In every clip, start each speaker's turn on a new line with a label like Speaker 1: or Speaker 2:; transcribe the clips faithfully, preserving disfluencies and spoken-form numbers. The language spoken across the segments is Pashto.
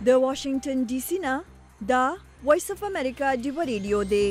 Speaker 1: د واشنگټن ډي سي نه دا وایس اف امریکا ډیو ریډیو دی.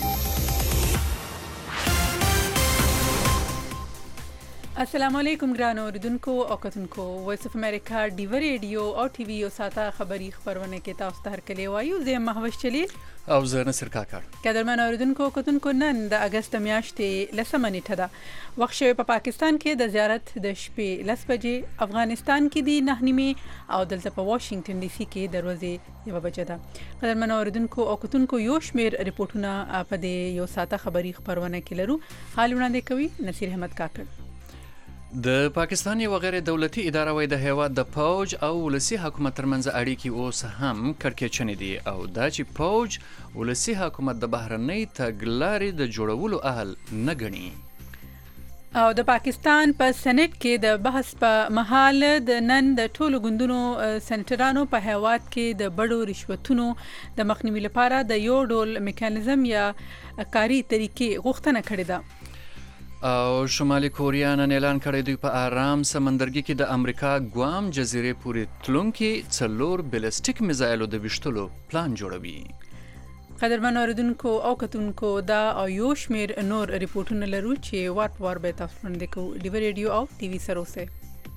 Speaker 2: السلام علیکم ګران اوریدونکو او کتونکو. وایس اف امریکا ډیو ریډیو او ټي وی او ساته خبری خبرونه کې تاسو ته هرکلی وایو. زه مهوش چلی
Speaker 3: او زه نصر کاکړ.
Speaker 2: قدرمن اوریدونکو او کتونکو، نن د اگست میاشتې لسمه نیټه ده. وخت شوی په پاکستان کې د زیارت د شپې لس بجې، افغانستان کې دی نه نیمه او دلته په واشنگټن ډي سي کې د ورځې یو بجه ده. قدرمن اوریدونکو او کتونکو، یو شمیر ریپورتونه په دې یو ساته خبری خبرونه کې لرو. حال وړاندې کوي نصیر احمد کاکړ.
Speaker 3: د پاکستان یو غیر دولتي اداره وای د هیواد د فوج او ولسی حکومت ترمنځ اړیکې اوس هم کړکېچنې دي او دا چې فوج ولسی حکومت د بهرنۍ تګلارې د جوړولو اهل نه ګڼي.
Speaker 2: او د پاکستان په سېنات کې د بحث په مهال د نن د ټولو ګوندونو سېنیټرانو په هیواد کې د بډو رشوتونو د مخنیوي لپاره د یو ډول میکانیزم یا کاري طریقې غوښتنه کړې ده.
Speaker 3: او شمالي کوریا نن اعلان کړی دوی په آرام سمندرګي کې د امریکا ګوام جزیرې پورې تلونکي څلور بلسټیک میزایلو د ویشتلو پلان جوړوي.
Speaker 2: قدرمن اوریدونکو او کتونکو، دا او یو شمیر نور ریپورتونه لرو چې وات وار به تاسو وړاندې کوو. ډیو ریډیو او ټي وی سره اوسئ.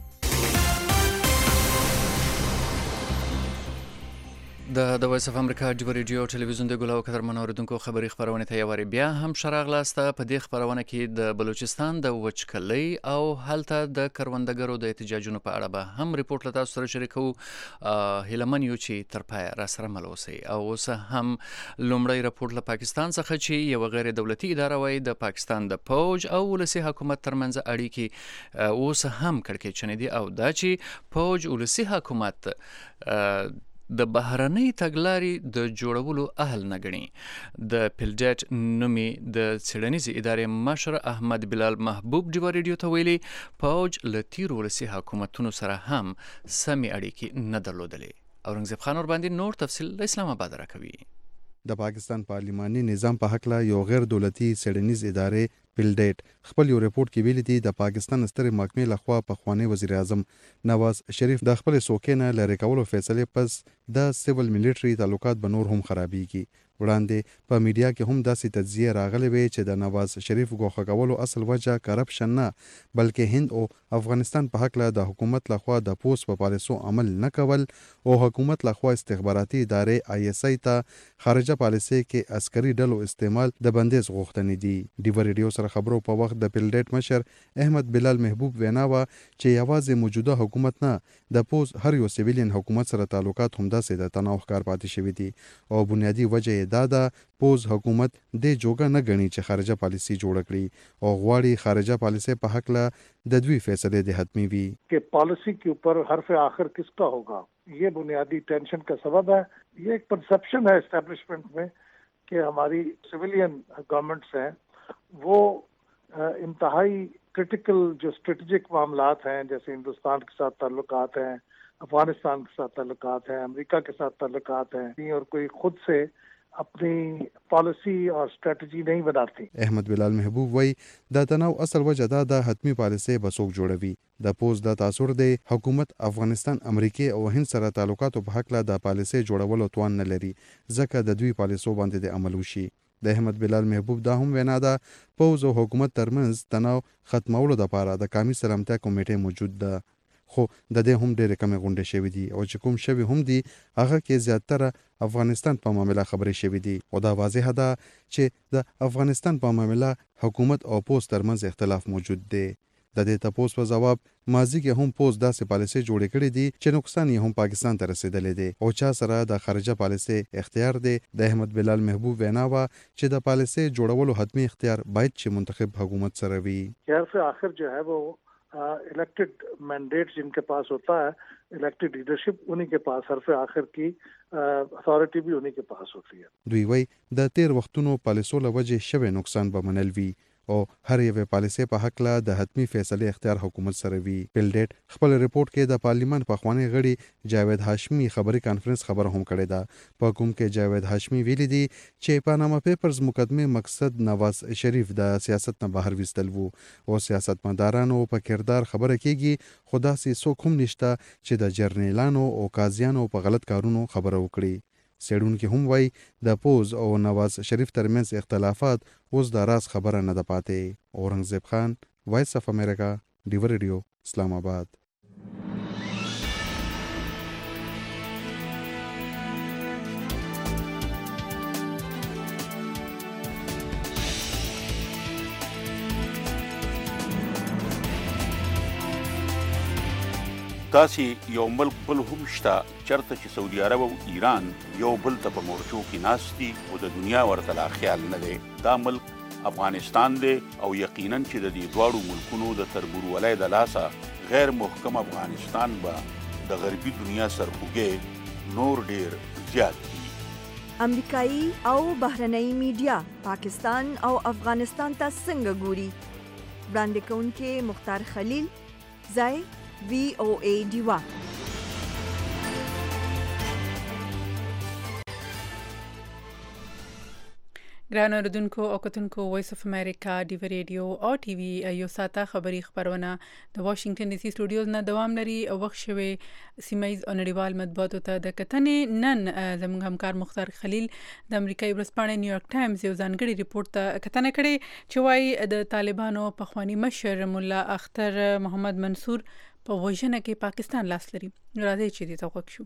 Speaker 3: د د وایس اف امریکا ډیو ریډیو ټلویزیون د ګلاو قدرمن اوریدونکو خبری خبرونه ته یواري بیا هم شراغلاسته. په دې خبرونه کې د بلوچستان د وچکلۍ او هلته د کروندګرو د احتجاجونو په اړه به هم ریپورت له تاسو سره شریکو. هیلمن یو چې تر پای را سره مل اوسئ. او اوس هم لومړی ریپورت له پاکستان څخه چې یو غیر دولتي اداره وای د پاکستان د فوج او ولسی حکومت ترمنځ اړیکې اوس هم کړکېچنې دي او دا چې فوج ولسی حکومت د بهرنۍ تګلارې د جوړولو اهل نه ګڼي. د پیلډیټ نومي د څېړنیزې ادارې مشر احمد بلال محبوب ډیو ریډیو ته ویلي فوج له تیرو ولسي حکومتونو سره هم سمې اړیکې نه درلودلې. اورنګزیب خان ور باندې نور تفصیل له اسلام آباد راکوي.
Speaker 4: د پاکستان پارلیماني نظام په حق له یو غیر دولتي څېړنیز ادارې پیلډیټ خپل یو ریپورت کې ویلي دي د پاکستان ستر محکمې لخوا په خوانی وزیر اعظم نواز شریف د خپل سوکې نه لری کولو فیصله پس د سیول ملټری تعلقات به نور هم خرابېږي. وړاندې په میډیا کې هم داسې تجزیه راغلې وي چې د نواز شریف ګوښه کولو اصل وجه کرپشن نه بلکې هند او افغانستان په حق له د حکومت لخوا د پوس په پالیسو عمل نه کول او حکومت لخوا استخباراتي ادارې آی اس آی ته خارجه پالیسي کې عسکري ډلو استعمال د بندیز غوښتنې دي. ډیو ریډیو سره خبرو په وخت د پیلډیټ مشر احمد بلال محبوب وینا وا چې یوازې موجوده حکومت نه د پوس هر یو سیویلین حکومت سره تعلقات هم داسې د تناو ښکار پاتې شوي دي او بنیادی وجه دا ده پوز حکومت د جوګه نه غني چې خارجه پالیسی جوړ کړي او غواړي خارجه پالیسی په حق له د دوی فیصله د حتمی وي
Speaker 5: کہ پالیسی کے اوپر حرف آخر کس کا ہوگا. یہ بنیادی ٹینشن کا سبب ہے. یہ ایک پرسپشن ہے اسٹیبلشمنٹ میں کہ ہماری سویلین گورنمنٹس ہیں وہ انتہائی کرٹیکل جو اسٹریٹجک معاملات ہیں جیسے ہندوستان کے ساتھ تعلقات ہیں، افغانستان کے ساتھ تعلقات ہیں، امریکہ کے ساتھ تعلقات ہیں اور کوئی خود سے اپنی پالیسی اور اسٹریٹجی نہیں بناتی.
Speaker 4: احمد بلال محبوب وای دا تناو اصل وجه دا د حتمی پالیسي بسوک جوړوي. د پوز د تاثر دی حکومت افغانستان، امریکا او هند سره تعلقاتو په حق له د پالیسي جوړولو توان نه لري ځکه د دوی پالیسو باندې د عمل وشي. د احمد بلال محبوب دا هم وینا ده پوز او حکومت ترمنځ تناو ختمولو لپاره د قومي سلامتیا کمیټه موجود ده، خو د دې هم ډېرې کمې غونډې شوې دي او چې کوم شوي هم دي هغه کې زیاتره افغانستان په معامله خبرې شوې دي او دا واضحه ده چې د افغانستان په معامله حکومت او پوز ترمنځ اختلاف موجود دی. د دې تپوس په جواب ماضي کې هم پوز داسې پالیسي جوړې کړې دي چې نقصان یې هم پاکستان ته رسیدلی دی او چا سره د خارجه پالیسي اختیار دی. د احمد بلال محبوب وینا وا چې د پالیسي جوړولو حتمی اختیار باید چې منتخب حکومت سره وي.
Speaker 5: حرف آخر جو ہے وہ الیکٹڈ مینڈیٹ جن کے پاس ہوتا ہے، الیکٹڈ لیڈرشپ انہی کے پاس، حرف آخر کی اتھارٹی بھی انہی کے پاس ہوتی ہے.
Speaker 4: دوی وای د تیر وختونو پالیسو له وجې شوی نقصان به منل وي او هر یوه پالیسي په حق له د حتمی فیصله اختیار حکومت سره وی. پیلډیټ خپل ریپورت کې د پارلیمان پخوانی غړي جاوید هاشمی خبري کانفرنس خبر هم کړی ده. په کوم کې جاوید هاشمی ویلي دي چې پاناما پیپرز مقدمه مقصد نواز شریف د سیاست نه بهر وستل وو او سیاستمدارانو په کردار خبره کیږي، خدا سي څوک هم نشته چې د جرنیلانو او قاضیانو په غلط کارونو خبره وکړي. سیډونکي هم وای د پوز او نواز شریف ترمنځ اختلافات اوس د راز خبره نه ده پاتې. اورنګزیب خان، وایس اف امریکا، ډیو ریډیو، اسلام آباد.
Speaker 6: داسې یو ملک بل هم شته چرته چې سعودي عرب او ایران یو بل ته په مورچو کې ناست دي او د دنیا ورته لا خیال نه دی. دا ملک افغانستان دی او یقینا چې د دې دواړو ملکونو د تربورولۍ د لاسه غیر محکم افغانستان به د غربي دنیا سرخوږی نور ډیر زیات دي.
Speaker 1: امریکایي او بهرنۍ میډیا پاکستان او افغانستان ته څنګه ګوري؟ وړاندې کوونکې مختار خلیل، ځای وی او ای ډیوا.
Speaker 2: ګران اوریدونکو او کتونکو، وایس اف امریکا ډیو ریډیو او ټي وي یو ساته خبري خبرونه د واشنگټن ډي سي سټوډیوز نه دوام لري او وخت شوي سیمایز او نړیوال مطبوعاتو ته د کتنې. نن زموږ همکار مختار خلیل د امریکایي ورځپاڼې نیویارک ټایمز یو ځانګړي ریپورت ته کتنه کړې چې وايي د طالبانو پخوانی مشر مولا اختر محمد منصور په وژنه کې پاکستان لاس لري. راځي چې دې ته وګورو.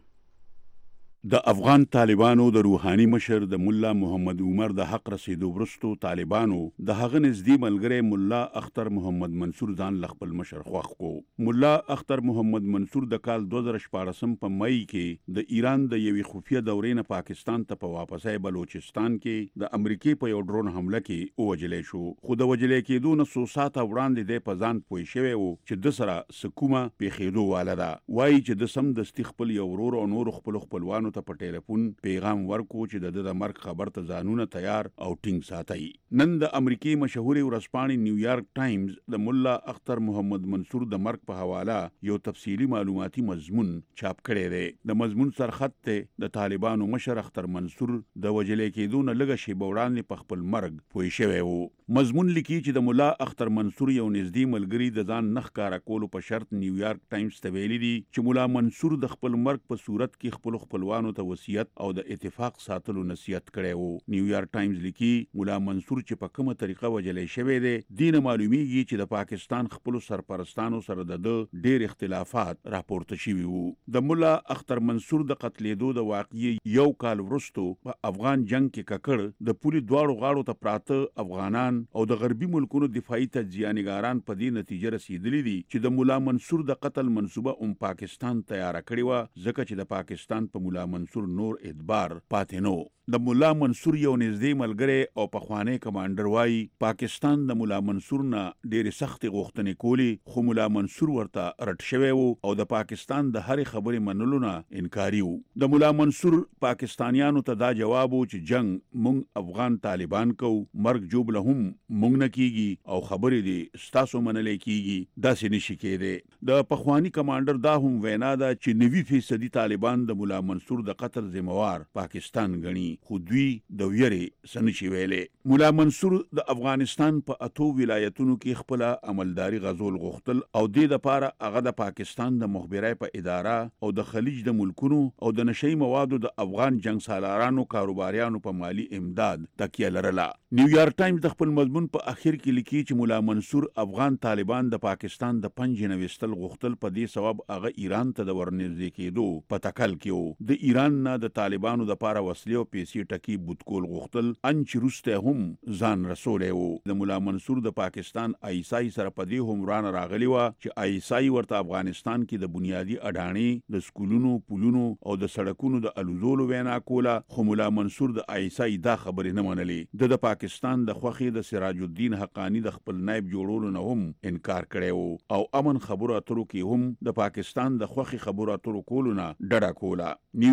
Speaker 6: د افغان طالبانو د روحاني مشر د مولا محمد عمر د حق رسیدو وروسته طالبانو د هغه نږدې ملګری مولا اختر محمد منصور ځان ل خپل مشر خوښ کو. مولا اختر محمد منصور د کال دوه زره شپاړسم په مئی کې د ایران د یوې خفیه دورې نه پاکستان ته په واپسۍ بلوچستان کې د امریکای په یو ډرون حمله کې ووجلې شو، خو د وجلې کېدو نه څو ساعته وړاندې د په ځان پوه شوی و چې د سره سکومه پیښېدو واله ده. وایي چې د سم دستي خپل یو ورور او نور خپل خپلوانو ته په ټلیفون پیغام ورکو چې د د مرګ خبر ته ځانونه تیار او ټینګ ساتي. نن د امریکای مشهوري ورځپاڼې نیویارک ټایمز د مولا اختر محمد منصور د مرګ په حواله یو تفصیلی معلوماتي مضمون چاپ کړی دی. د مضمون سرخط ته د طالبانو مشر اختر منصور د وجلې کېدو نه لږه شیبه وړاندې په خپل مرګ پوه شوی و. مضمون لیکي چې د مولا اختر منصور یو نږدې ملګری د ځان نه ښکاره کولو په شرط نیویارک ټایمز ته ویلي دي چې مولا منصور د خپل مرګ په صورت کې خپل خپلوانو ته وصیت او د اتفاق ساتلو نصیحت کړی وو. نیویارک ټایمز لیکي مولا منصور چې په کومه طریقه وجلې شوی دی، دینه معلومیږي چې د پاکستان خپل سرپرستانو سره د ډېر اختلافات راپورته شوي وو. د مولا اختر منصور د قتلېدو د واقعي یو کال وروسته په افغان جنگ کې ککړ د پولي دواړو غاړو ته پراته افغانان او د غربي ملکونو دفاعي تجزیه‌نګاران په دې نتیجه رسیدلی دي چې د مولا منصور د قتل منصوبه هم پاکستان تیار کړی و، ځکه چې د پاکستان په مولا منصور نور اعتبار پاتې نو. د مولا منصور یو نږدې ملګری او پخوانی کمانډر وایي پاکستان د مولا منصور نه ډېرې سختې غوښتنې کولې، خو مولا منصور ورته رټ شوی و او د پاکستان د هرې خبرې منلو نه انکاري و. د مولا منصور پاکستانیانو ته دا جواب و چې جنگ مونږ افغان طالبان کو، مرګ جوبله هم مونږ نه کیږي او خبرې دي ستاسو منلې کیږي، داسې نشي کېدی. د پخوانی کمانډر دا هم وینا ده چې نوي فیصدي طالبان د مولا منصور د قتل ذمہوار پاکستان ګڼي، خو دوی د ویرې څه نشي ویلی. مولا منصور د افغانستان په اتو ولایتونو کې خپله عملداري غزول غوښتل او دې دپاره هغه د پاکستان د مخبرۍ په اداره او د خلیج د ملکونو او د نشهي موادو د افغان جنګ سالارانو کاروباریانو په مالی امداد تکیه لرله. نیویارک ټایمز د خپل مضمون په اخر کې لیکي چې مولا منصور افغان طالبان د پاکستان د پنجې نه ویستل غوښتل، په دې سبب هغه ایران ته د ورنږدې کېدو په تکل کې و. د ایران نه د طالبانو دپاره وسلې او پیسې ټکي بوتکول غوښتل، ان چې وروسته هم ځان رسولی و. د مولا منصور د پاکستان آیسای سره په دې هم ورانه راغلی وه چې آیسای ورته افغانستان کې د بنیادي اډانې، د سکولونو، پلونو او د سړکونو د الوزولو وینا کوله، خو مولا منصور د آیسای دا خبرې نه منلې. د د پاکستان د خوښې د سراج الدین حقانی د خپل نایب جوړولو نه هم انکار کړی و او امن خبرو اترو کې هم د پاکستان د خوښې خبرو اترو کولو نه ډډه کوله. نیو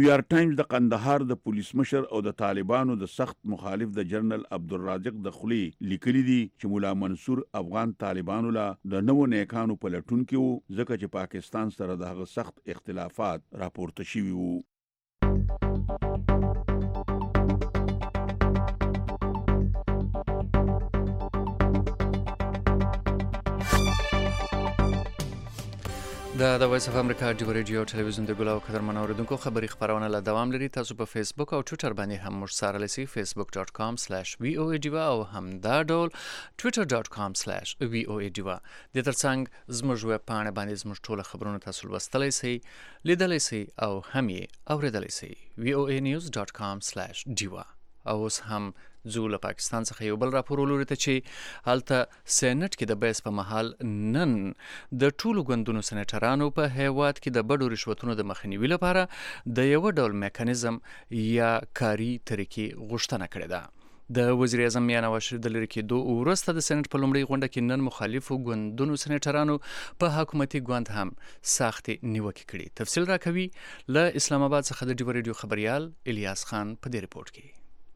Speaker 6: نیویارک ټایمز د قندهار د پولیس مشر او د طالبانو د سخت مخالف د جنرال عبدالرازق د خلی لیکلي دي چې مولا منصور افغان طالبانو لا د نوو نیکانو په لټون کې وو ځکه چې پاکستان سره دغه سخت اختلافات راپورته شوي وو.
Speaker 3: د د وایس اف امریکا ډیو ریډیو ټلویزیون د ګلاو قدرمن اوریدونکو خبری خبرونه له دوام لري. تاسو په فیسبوک او ټوئیټر باندې هم موږ سره لسی facebook dot com slash v o a diva او هم دا ډول twitter dot com slash v o a diva. د ترڅنګ زموږ ویب پاڼه باندې زموږ ټول خبرونه تاسو لوستلای شئ، لیدلای شئ او هم یې اوریدلای شئ v o a news dot com slash diva. او اوس هم زو له پاکستان څخه یو بل راپور ولوري ته چې هلته سېنات کې د بیس په محل نن د ټولو ګوندونو سېنیټرانو په هیواد کې د بډو رشوتونو د مخنیوي لپاره د یو ډول میکانیزم یا کاری طریقې غوښتنه کړې ده. د وزیر اعظم میاں نواز شریف د لرې کېدو وروسته د سېنات په لومړۍ غونډه کې نن مخالفو ګوندونو سېنیټرانو په حکومتي ګوند هم سختې نیوکې کړې. تفصیل راکوي له اسلام آباد څخه د ډیو ریډیو خبريال الیاس خان په دې رپورټ کې.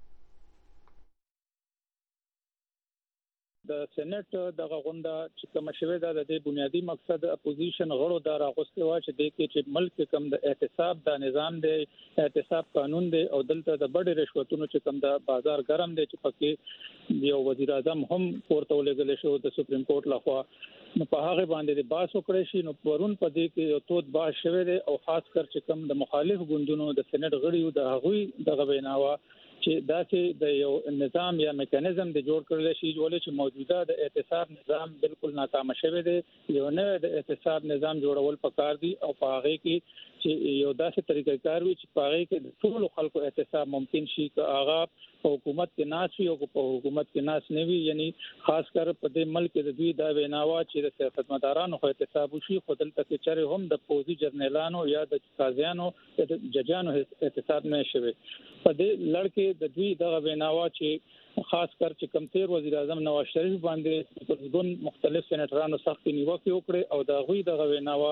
Speaker 7: د سېنات دغه غونډه چې کوم شوې ده د دې بنیادی مقصد اپوزیشن غړو د راغوستي وا چې د کې چې ملک کوم د احتساب د نظام دی، احتساب قانون دی او دلته د بډې رشوتونو چې کوم د بازار ګرم دی چې پکې یو وزیر اعظم هم پورته ولګل شو د سپریم کورټ لخوا، نو په هغه باندې د باس وکړی شي. نو پرون په دې کې یو تود باس شوی دی او خاص کر چې کوم د مخالف ګوندونو د سېنات غړي د هغوی دغه ویناوه چې داسې د یو نظام یا میکانیزم د جوړ کړل شي ولې چې موجوده د احتساب نظام بالکل ناکام شوی دی. یو نه د احتساب نظام جوړول پکار دي او په هغه کې چې یو داسې طریقې کار وي چې په هغه کې د ټول خلکو احتساب ممکن شي که هغه په حکومت کې ناس وي او په حکومت کې ناس نه وي. یعنی خاص کر په دې ملک د دوی دا ویناوه چې د سیاستمدارانو خو احتساب وشي خو دلته کې چره هم د پوزي جرنیلانو یا د قاضیانو د ججانو احتساب نه شوي. په دې لړ د دوی دغه ویناوه چې خاص کر چې کم تیر وزیر اعظم نواز شریف باندې په ګون مختلف سېنیټرانو سخت نیوکه وکړه او د غوی دغه ویناوه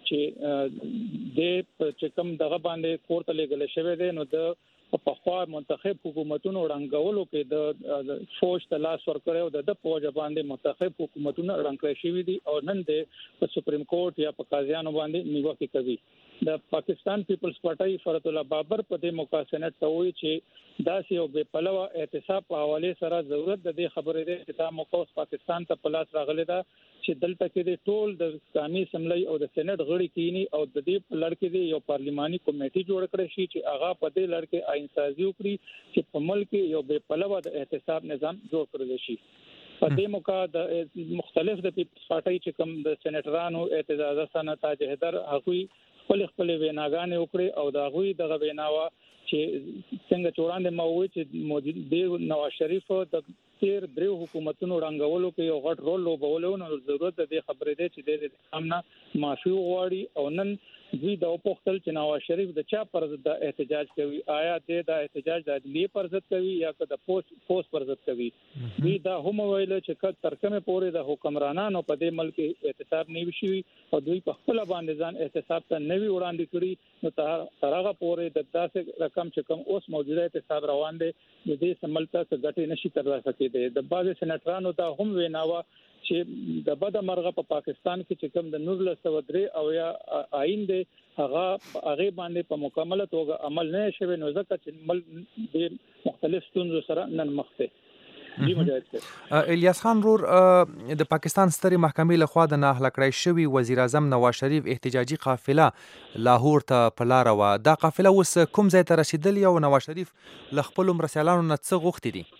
Speaker 7: چې د چې کم دغه باندې کوړه لګل شوی دی نو د په خوا منتخب حکومتونو رنګولو کې د فوج ته لاس ورکړی او د فوج باندې منتخب حکومتونو رنګ کړی شوی دي او نن د سپریم کورټ یا په قاضیانو باندې نیوکه کوي. د پاکستان پیپلز پارټي فرت الله بابر په دې موقع سېنات ته وایي چې دا یو بے پلوه احتساب په حواله سره ضرورت د دې خبرې ده چې دا موقع پاکستان ته پلاس راغلی ده چې دلته کې د ټول د قومي سملۍ او د سېنات غړي کینی او د دې په لړ کې یو پارلیماني کمیټي جوړ کړی شي چې هغه په دې لړ کې آئین سازي وکړي چې په ملک یو بے پلوه د احتساب نظام جوړ کړل شي. په دې موقع د مختلف د پیپلز پارټي چې کوم د سېنیټرانو اعتزاز حسن تاج حیدر هغوی خپل خپل ویناګانې وکړي او دا غوي دغه ویناوه چې څنګه چوراند مو چې موجود دی نواز شریف د تیر دریو حکومتونو رنګولو کې یو غټ رول لوبولو نو ضرورت د خبرې ده چې د سامنا معافي غواړي او نن دوی د پوښتل چې نواز شریف د چا پر ضد احتجاج کوي، آیا د احتجاج د عدلیه پر ضد کوي یا د پوس پوس پر ضد کوي. دوی دا هم ویل چې کله ترکمه پورې د حکمرانانو په دې ملک احتساب نه وشي او دوی په خپل باندې ځان احتساب ته نوی وړاندې کړی نو ترغه پورې د داسې رقم چې کوم اوس موجوده احتساب روان دي د دې سملته څخه ګټه نشي ترلاسه کېدی. د بعض سېنیټرانو دا هم ویناوه چې د بده مرغه په پاکستان کې چې کوم د نور لسو درې او یا آئین دی هغه هغه باندې په مکمله توګه عمل نه شوی نو ځکه چې مل د مختلف ستونزو سره نن مخ دی. جی مجاهد
Speaker 8: الیاس خان رور د پاکستان ستري محکمې له خوا د ناهله کړی شوی وزیر اعظم نواز شریف احتجاجي قافله لاهور ته په لار و دا قافله اوس کوم ځای ته رسیدلې او نواز شریف له خپل مرسلانو نه څه غوښتي دي؟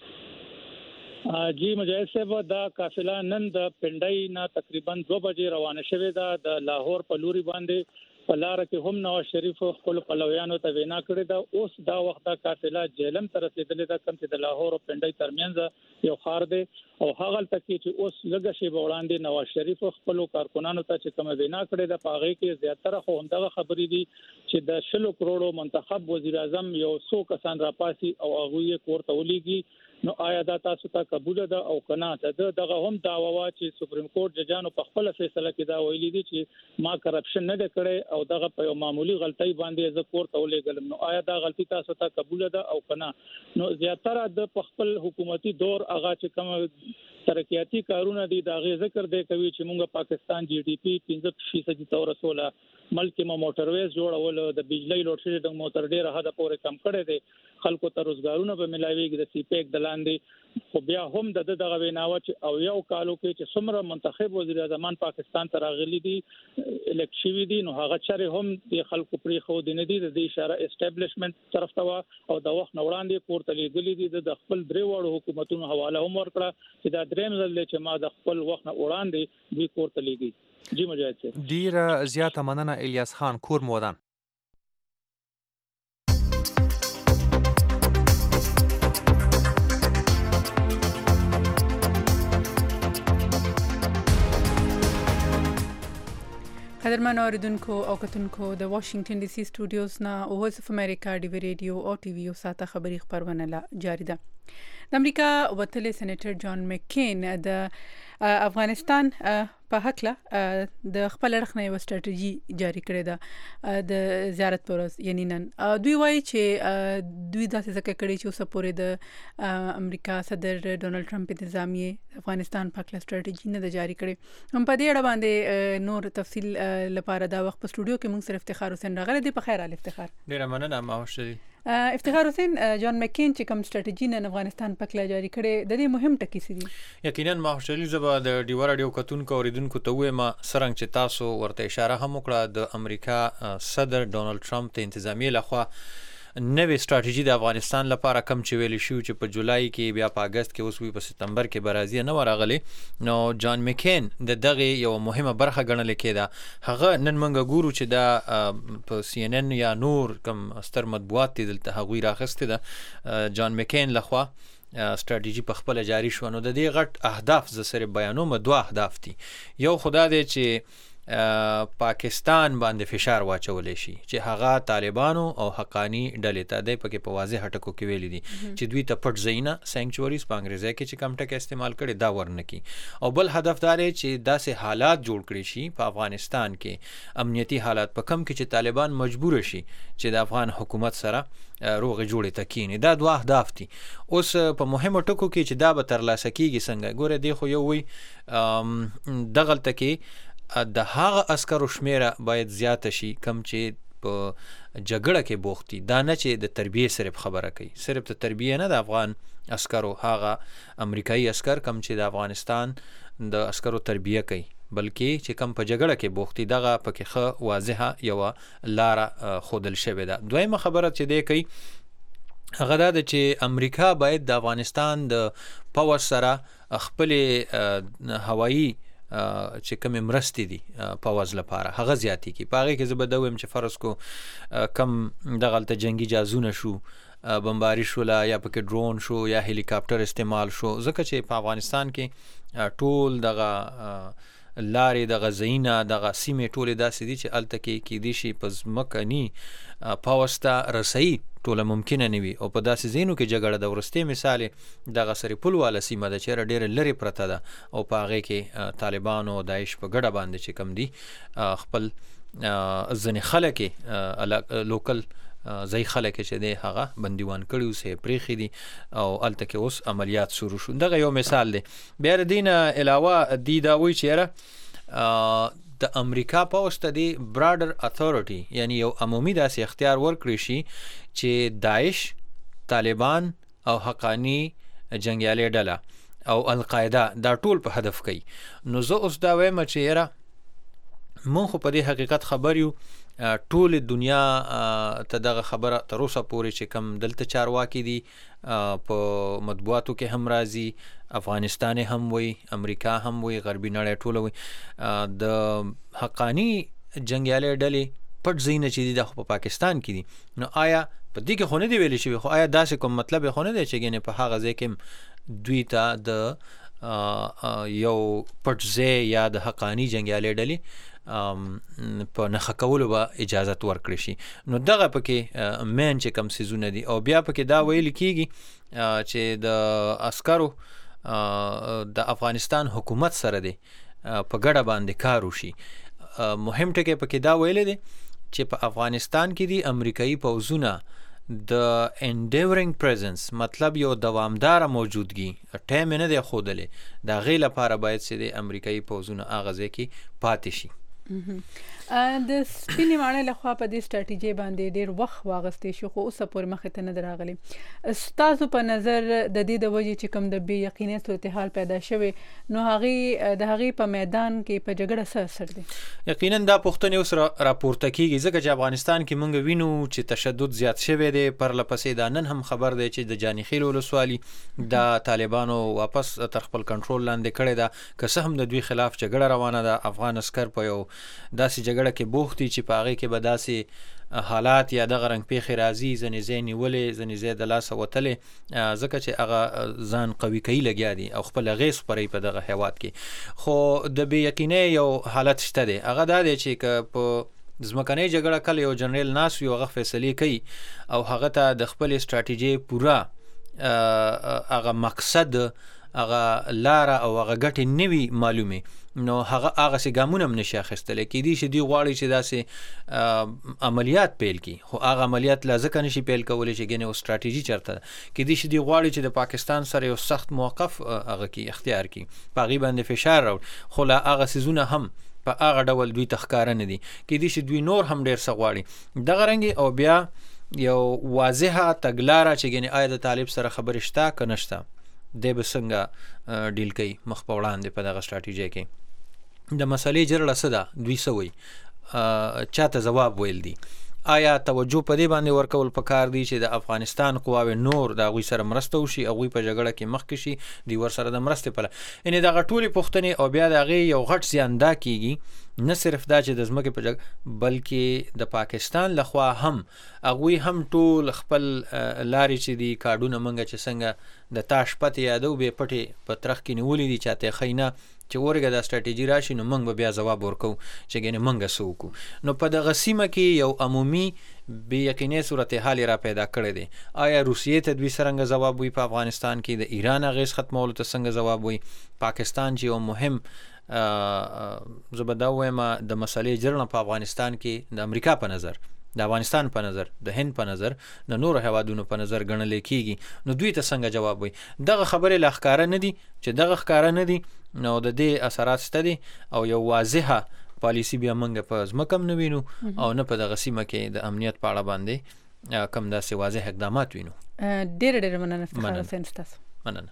Speaker 7: جی مجاهد صاحب دا قافله نن د پندای نه تقریبا دو بجې روانه شوې ده. د لاهور په لوري باندې په لار کې هم نواز شریف خپل پلویانو ته وینا کړې ده. اوس دا وخت دا قافله جیلم ته رسیدلې ده کوم چې د لاهور او پندای ترمنځ یو خار دی او هغه تکي چې اوس لږه شی وړاندې نواز شریف خپل کارکونانو ته چې کوم وینا کړې ده په هغه کې زیاتره خو همدغه خبرې دي چې د شلو کروڑو منتخب وزیر اعظم یو څو کسان راپاسي او هغه یې کوړه ولېږي. نو آیا دا تاسو ته قبول ده او کنه ده دغه هم داوا چې سپریم کورټ ججانو په خپل فیصله کې دا ویلي دي چې ما کرپشن نه کړي او دغه په معمولی غلطۍ باندې ز کور ته ولېګل نو آیا دا غلطي تاسو ته قبول ده او کنه نو زیاتره د خپل حکومتي دور هغه چې کوم ترقیاتی کارونه دي دا غي ذکر دی کوي چې موږ پاکستان جی ډي پی پنځه فیصد ته ورسوله ملک ما موټرویز جوړول د بجلی لوډ شیډینګ موټر ډیره حد پورې کم کړی دی خلکو ته روزګارونه به ملایويږي د سی پیک د لاندې خو بیا هم د دغه ویناوه چې او یو کالو کې چې څومره منتخب وزیر اعظم پاکستان ته راغلي دي الکشن دي نو هغه چره هم د خلکو پرې خو دي نه دي د اشاره اسټابلیشمنت طرف ته او د وخت نوړاندې پورته لګلي دي د خپل درې وړو حکومتونو حواله هم ورکړه چې دا دریم ځل چې ما د خپل وخت وړاندې دوی پورته لګي جی مجاهد صاحب
Speaker 8: ډیر زیاته مننه الیاس خان کور مودان
Speaker 2: قدرمن اوریدونکو او کتونکو د واشنگټن ډي سي سټوډیوز نه او وایس اف امریکا ډي وی رادیو او ټي وی او ساته خبري خبرونه لا جاری ده د امریکا وتلې سېنیټر جان مکین د افغانستان په حق له د خپل رخنه یو ستراتیژي جاری کړې ده د زیارت پر ورځ یعنی نن دوی وایي چې دوی داسې ځکه کړي چې اوس پورې د امریکا صدر ډونالد ټرمپ انتظامیه افغانستان په حق له ستراتیژي نه جاری کړي هم په دې اړه باندې نور تفصیل لپاره دا وخت په سټوډیو کې موږ سره افتخار حسین راغلی دی په خیر ال افتخار
Speaker 8: ډیر مننه ماوشري
Speaker 2: افتخار حسین جان مکین چې کوم ستراتیژي نه افغانستان په کله جاری کړي د دې مهم ټکی څه دي
Speaker 8: یقینا ماوشري زبا د ډیوار ډیو کتونکو اوریدونکو ته وې ما سرنګ چې تاسو ورته اشاره هم وکړه د امریکا صدر ډونالد ټرمپ ته انتظامیه لخوا نوې ستراتیژي د افغانستان لپاره کم چې ویل شو چې په جولای کې بیا په اگست کې اوس وی په سپتمبر کې برازي نه ورغلي نو جان مکین د دغه یو مهمه برخه ګڼل کېده هغه نن منګه ګورو چې دا په سی ان ان یا نور کم ستر مطبوعات دلته هغوی راخسته ده جان مکین لخوا ستراتیژي په خپل جاری شو نو د دې غټ اهداف ز سره بیانوم دوه اهداف دي یو خدای دې چې پاکستان باندې فشار واچولې شي چې هغه طالبانو او حقانی ډلې ته د پکې په واضح ټکو کې ویلي دي چې دوی ته پټ زینا سانکچوريز په انګریزي کې چې کم ټکه استعمال کړي دا ورنکي او بل هدف دا دی چې داسې حالات جوړ کړي شي په افغانستان کې امنیتي حالات په کم کې چې طالبان مجبور شي چې د افغان حکومت سره روغ جوړې تکینی دا دوه اهداف دي اوس په مهمه ټکو کې چې دا به ترلاسه کیږي څنګه ګوره دی خو یو وي دغلت کې د هغه عسکرو شمیره باید زیاته شي کم چې په جګړه کې بوختي دا نه چې د تربیه صرف خبره کوي صرف د تربیه نه د افغان عسکرو هغه امریکایي عسكر کم چې د افغانستان د عسکرو تربیه کوي بلکې چې کم په جګړه کې بوختي دغه پکې خه واضحه یو لار خودل شوی ده دویمه خبره چې دی کوي هغه دا چې امریکا باید د افغانستان د پاور سره خپل هوایی چې کوم مرستې دي پاوز لپاره هغه زیاتی کی پاره کې زبدوم چې فرض کو کم دغلت جنگي جازونه شو بمباری شو لا یا پکې ډرون شو یا هلیکاپټر استعمال شو ځکه چې په افغانستان کې ټول دغه لارې د غزینا د غسیمې ټولې داسې دي چې الته کې کې دي شي په ځمکني پاوستا رسي ټوله ممکنه نه وي او په داسې زینو کې جګړه د ورستي مثال د غسری پل والا سیمه د چیرې ډېر لري پرته ده او په هغه کې طالبان او داعش په ګډه باندې چې کم دي خپل ځنې خلک لوکل ځای خلک چې دی هغه بندیوان کړي سه پریخي دي او الته کې اوس عملیات شروع شو دغه یو مثال دی بیا د دین علاوه دی دا وی چیرې د امریکا پوسټ دی براډر اتھورټي یعنی یو عمومي داسې اختیار ورکړي شي چې داعش طالبان او حقانی جنگیالي ډله او القاعده دا ټول په هدف کوي نو زه اوس دا وایم چې یاره مونږ خو په دې حقیقت خبر یو ټول دنیا ته دغه خبره تر اوسه پورې چې کم دلته چارواکي دي په مطبوعاتو کې هم راځي افغانستان هم وي امریکا هم وي غربي نړۍ ټول وي د حقانی جنگیالي ډلې پټ زینه چې دي د پاکستان کې دي نو آیا په دې کې خو نه دی ویل شوی خو آیا داسې کوم مطلب خو نه دی چې ګنې په هغه ځای کې دوی ته د یو پټ ځای یا د حقانی جنگیالي ډلې په نخښه کولو به اجازت ورکړي شي نو دغه پکې مین چې کم سيزونه دي او بیا پکې دا ویل کیږي چې د عسکرو د افغانستان حکومت سره دی په ګډه باندې کار وشي مهم ټکی پکې دا ویل دي
Speaker 9: چې په افغانستان کې دي امریکایي پوځونه د انډیورینګ پریزنس مطلب یو دوامداره موجودګي ټایم نه دی ښودلی د هغې لپاره باید چې د امریکایي پوځونه هغه ځای کې پاتې شي.
Speaker 2: د سپینې ماڼۍ لخوا په دې سټراټیجي باندې ډېر وخت واغستی شو خو اوسه پورې مخې ته نه دی راغلی. ستاسو په نظر د دې د وجې چې کوم د بې یقینۍ صورتحال پیدا شوی نو هغې د هغې په میدان کې په جګړه څه اثر دی؟
Speaker 9: یقینا دا پوښتنې اوس راپورته کېږي ځکه چې افغانستان کې موږ وینو چې تشدد زیات شوی دی. پرله پسې دا نن هم خبر دی چې د جاني خیل ولسوالي د طالبانو واپس تر خپل کنټرول لاندې کړې ده که څه هم د دوی خلاف جګړه روانه ده. افغان عسکر په یو داسې جګړه کې بوخت دي چې په هغې کې به داسې حالات یا دغه رنګ پیښې راځي ځینې ځای نیولې ځینې ځای د لاسه وتلې ځکه چې هغه ځان قوي کوي لګیا دي او خپل اغېز خپروي په دغه هېواد کې. خو د بې یقینۍ یو حالت شته دی هغه دا دی چې که په ځمکنۍ جګړه کله یو جنرال ناست وي هغه فیصلې کوي او هغه ته د خپلې سټراټیجۍ پوره هغه مقصد هغه لاره او هغه ګټې نه وي معلومې نو هغه هغسې ګامونه هم نشي اخیستلی. کیدای شي دوی غواړي چې داسې عملیات پیل کړي خو هغه عملیات لا ځکه نشي پیل کولی چې ګنې یو سټراټیجي چېرته ده. کیدای شي دوی غواړي چې د پاکستان سره یو سخت موقف هغه کړي اختیار کړي په هغې باندې فشار راوړي خو لا هغه څیزونه هم په هغه ډول دوی ته ښکاره نه دي. کیدای شي دوی نور هم ډېر څه غواړي دغه رنګې او بیا یو واضحه تګلاره چې ګنې آیا د طالب سره خبرې شته که نشته دی به څنګه ډیل کوي مخ په وړاندې په دغه سټراټیجۍ کې. د مسلې جرړه څه ده دوی څه وایي چاته ځواب ویل دي آیا توجه په دې باندې ورکول پکار دی چې د افغانستان قواوې نور د هغوی سره مرسته وشي هغوی په جګړه کې مخکې شي دوی ورسره د مرستې په لاره یعنې دغه ټولې پوښتنې او بیا د هغې یو غټ زیان دا کېږي نه صرف دا چې د ځمکې په جګړه بلکې د پاکستان لخوا هم هغوی هم ټول خپل لارې چې دي کارډونه موږ چې څنګه د تا شپتې یادو بې پټې په ترخ کې نیولي دي چاته یې ښیي نه چې ورګه دا سټراټیجي راشي نو موږ به بیا ځواب ورکوو چې ګنې موږ څه وکړو. نو په دغه سیمه کې یو عمومي بې یقینۍ صورتحال یې را پیدا کړی دی. آیا روسیې ته دوی څرنګه ځواب وایي په افغانستان کې د ایران اغېز ختمولو ته څنګه ځواب وایي پاکستان چې یو مهم زه به دا ووایم د مسلې جرړه په افغانستان کې د امریکا په نظر د افغانستان په نظر د هند په نظر د نورو هیوادونو په نظر ګڼلی کېږي نو دوی ته څنګه جواب وایي. دغه خبرې لا ښکاره نه دي چې دغه ښکاره نه دي نو د دې اثرات شته دي او یو واضحه پالیسي بیا موږ په ځمکه هم نه وینو او نه په دغه سیمه کې د امنیت په اړه باندې کم داسې واضح اقدامات وینو.
Speaker 2: ډېره ډېره مننه افتخار حسین ستاسو.
Speaker 9: مننه.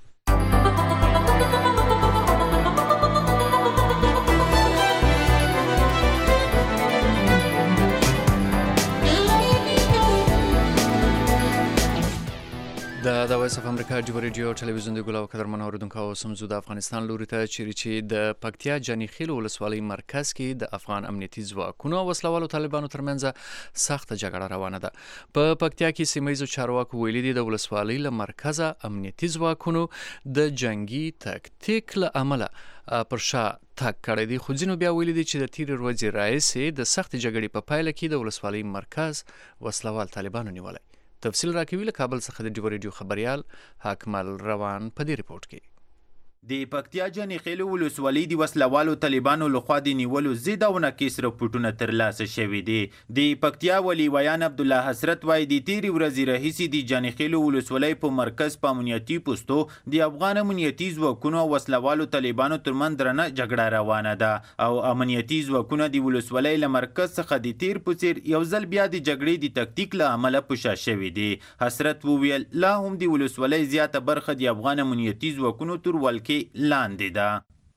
Speaker 3: د وایس اف امریکا جبر ریډیو ټلویزیون د ګلاو قدرمن اوریدونکو سمزو د افغانستان لوري ته چیرې چې د پکتیا جاني خیل ولسوالۍ مرکز کې د افغان امنیتي ځواکونو او وسلوالو طالبانو ترمنځ سخت جګړه روانه ده. په پکتیا کې سیمایي چارواکو ویلي دي د ولسوالۍ له مرکزه امنیتي ځواکونو د جنگي تکتیک له امله پر شا تک کړی دي خو ځینو بیا ویلي دي چې د تیرې ورځې راهیسې د سخت جګړې په پایله کې د ولسوالۍ مرکز وسلوال طالبانو نیولی. تفصیل راکوي له کابل څخه د ډیو ریډیو خبريال حاکمل روان په دې ریپورت کې.
Speaker 10: د پکتیا جاني خیل ولسوالۍ د وسلوالو طالبانو لخوا د نیولو ضد او ناقص رپورټونه ترلاسه شوي دي. د پکتیا ولي ویان عبد الله حسرت وایي د تیرې ورځې راهیسې د جاني خیل ولسوالۍ په مرکز په امنیتي پوستو د افغان امنیتي ځواکونو او وسلوالو طالبانو ترمنځ درنه جګړه روانه ده او امنیتي ځواکونه د ولسوالۍ له مرکز څخه د تیر په څیر یو ځل بیا د جګړې د تکتیک له امله په شا شوي دي. حسرت وویل لا هم د ولسوالۍ زیاته برخه د افغان امنیتي ځواکونو تر ولکې لاندې ده.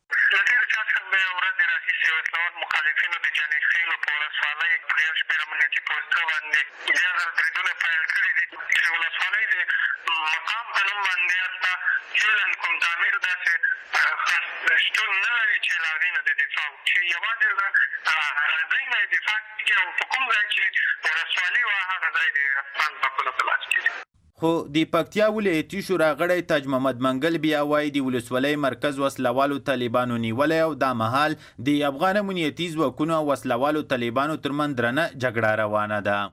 Speaker 10: خو د پکتیا ولایتي شورا غړی تاج محمد منګل بیا وایي د ولسوالۍ مرکز وسلوالو طالبانو نیولی او دا مهال د افغان امنیتي ځواکونو او وسلوالو طالبانو ترمنځ درنه جګړه روانه ده.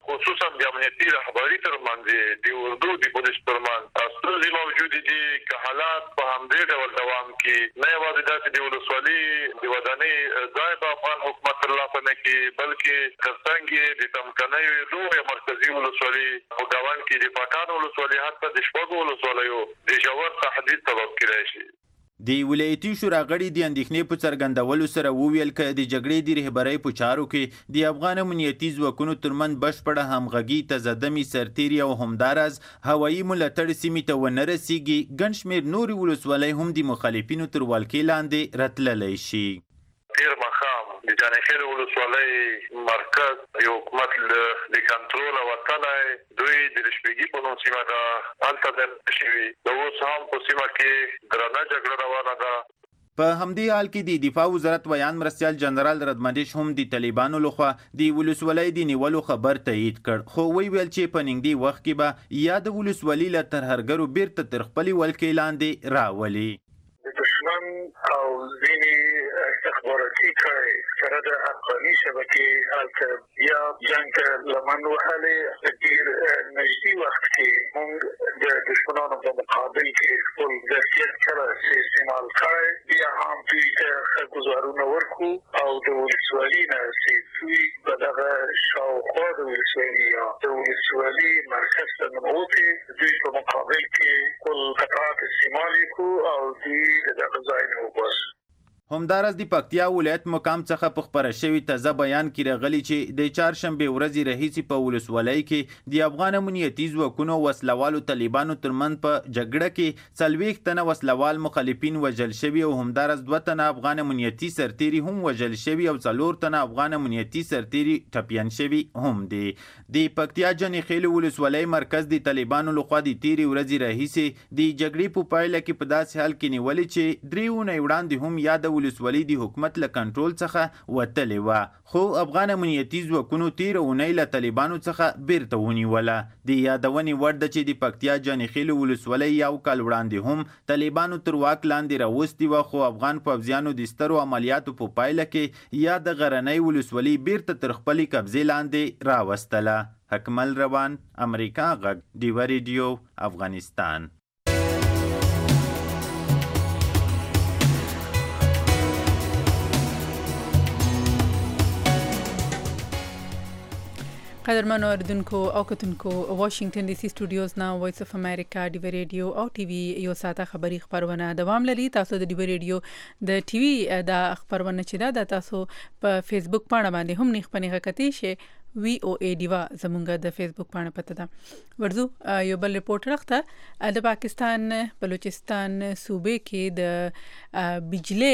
Speaker 11: خصوصا د امنیتي رهبري ترمنځ د اردو د پولیس ترمنځ ستونزې موجود دي چې حالات په همدې ډول دوام کې نه یوازې داسې د ولسوالي د ودانۍ ځای په افغان حکومت ترلاسه نه کړي بلکې ترڅنګ د تمکنیو دوه مرکزي ولسوالي په ګاونډ کې د پټان ولسوالي حتی د شپږو ولسوالیو د ژور تهدید سبب کېدای شي.
Speaker 10: د ولایتي شورا غړي د اندېښنې په څرګندولو سره وویل چې د جګړې د رهبرۍ په چارو کې د افغان امنیتي ځواکونو ترمنځ بشپړه همغږي تزدمي سرتیري او همداراز هوایي ملاتړ سیمې ته ونه رسیږي ګڼ شمېر نورې ولسوالۍ هم د مخالفینو تر ولکې لاندې راتللی شي.
Speaker 11: تیر مخام د جانخیل ولسوالۍ مرکز یو حکومت د کنټرول وتلی دوی د شپږي په نوم سیمه ده هلته د شوي د اوس هم په سیمه کې درنه جګړه روانه ده.
Speaker 10: په همدې حال کې د دفاع وزارت ویان مرستیال جنرال ردمندش هم د طالبانو لخوا د ولسوالۍ د نیولو خبر تایید کړ خو وی ویل چې په نږدې وخت کې به یا د ولسوالۍ له ترهرګرو بیرته تر خپلې ولکې لاندې راولي.
Speaker 5: د دشمن او ځینې استخباراتي کړۍ سره د افغاني شبکې هلته یا جنګ ته لمن وهلې په ډېر نږدې وخت کې موږ د دشمنانو په مقابل کې خپل ظرفیت سره استعمال کړی بیا هم دوی ته ښه ګزارونه ورکړو او د ولسوالي نه چې دوی په دغه شاوخوا د ولسوالي یا د ولسوالي مرکز ته ننوتې دوی په مقابل کې خپل قطعات استعمال کړو او دوی د دغه ځای نه وباسو.
Speaker 10: همداراز د پکتیا ولایت مقام څخه په خبره شوی تازه بیان کې راغلی چې د چهارشنبه ورځې راهیسې په ولسوالۍ کې د افغان امنیتي ځواکونو وسلوالو طالبانو ترمنځ په جګړه کې څلوېښت تنه وسلوال مخالفین وژل شوي او همداراز دوه تنه افغان امنیتي سرتیري هم وژل شوي او څلور تنه افغان امنیتي سرتیري ټپیان شوي هم دي. د پکتیا جانخیل ولسوالۍ مرکز د طالبانو لخوا د تیرې ورځې راهیسې د جګړې په پایله کې په داسې حال کې نیولې چې درې اونۍ وړاندې هم یا د ولسوالۍ د حکومت له کنټرول څخه وتلې وه خو افغان امنیتي ځواکونو تیره اونۍ له طالبانو څخه بیرته ونیوله. د یادونې وړ ده چې د پکتیا جانخیل ولسوالۍ یو کال وړاندې هم طالبانو تر واک لاندې راوستې وه خو افغان پوځیانو د سترو عملیاتو په پایله کې یا د غرنۍ ولسوالۍ بیرته تر خپلې قبضې لاندې راوستله. حکمل روان امریکا غږ ډیوه ریډیو افغانستان.
Speaker 2: قدرمنو اوریدونکو او کتونکو واشنگټن ډي سي سټوډیوز نه وایس اف امریکا ډیوه ریډیو او ټي وي یو ساته خبری خبرونه دوام لري. تاسو د ډیوه ریډیو د ټي وي د خبرونه چې دا تاسو په فیسبوک باندې باندې هم نښ پنه کتی شي وی او ای ډیوا زمونږ د فیسبوک باندې پته ده. ورزو یو بل ریپورت راغته د پاکستان بلوچستان صوبې کې د بجلی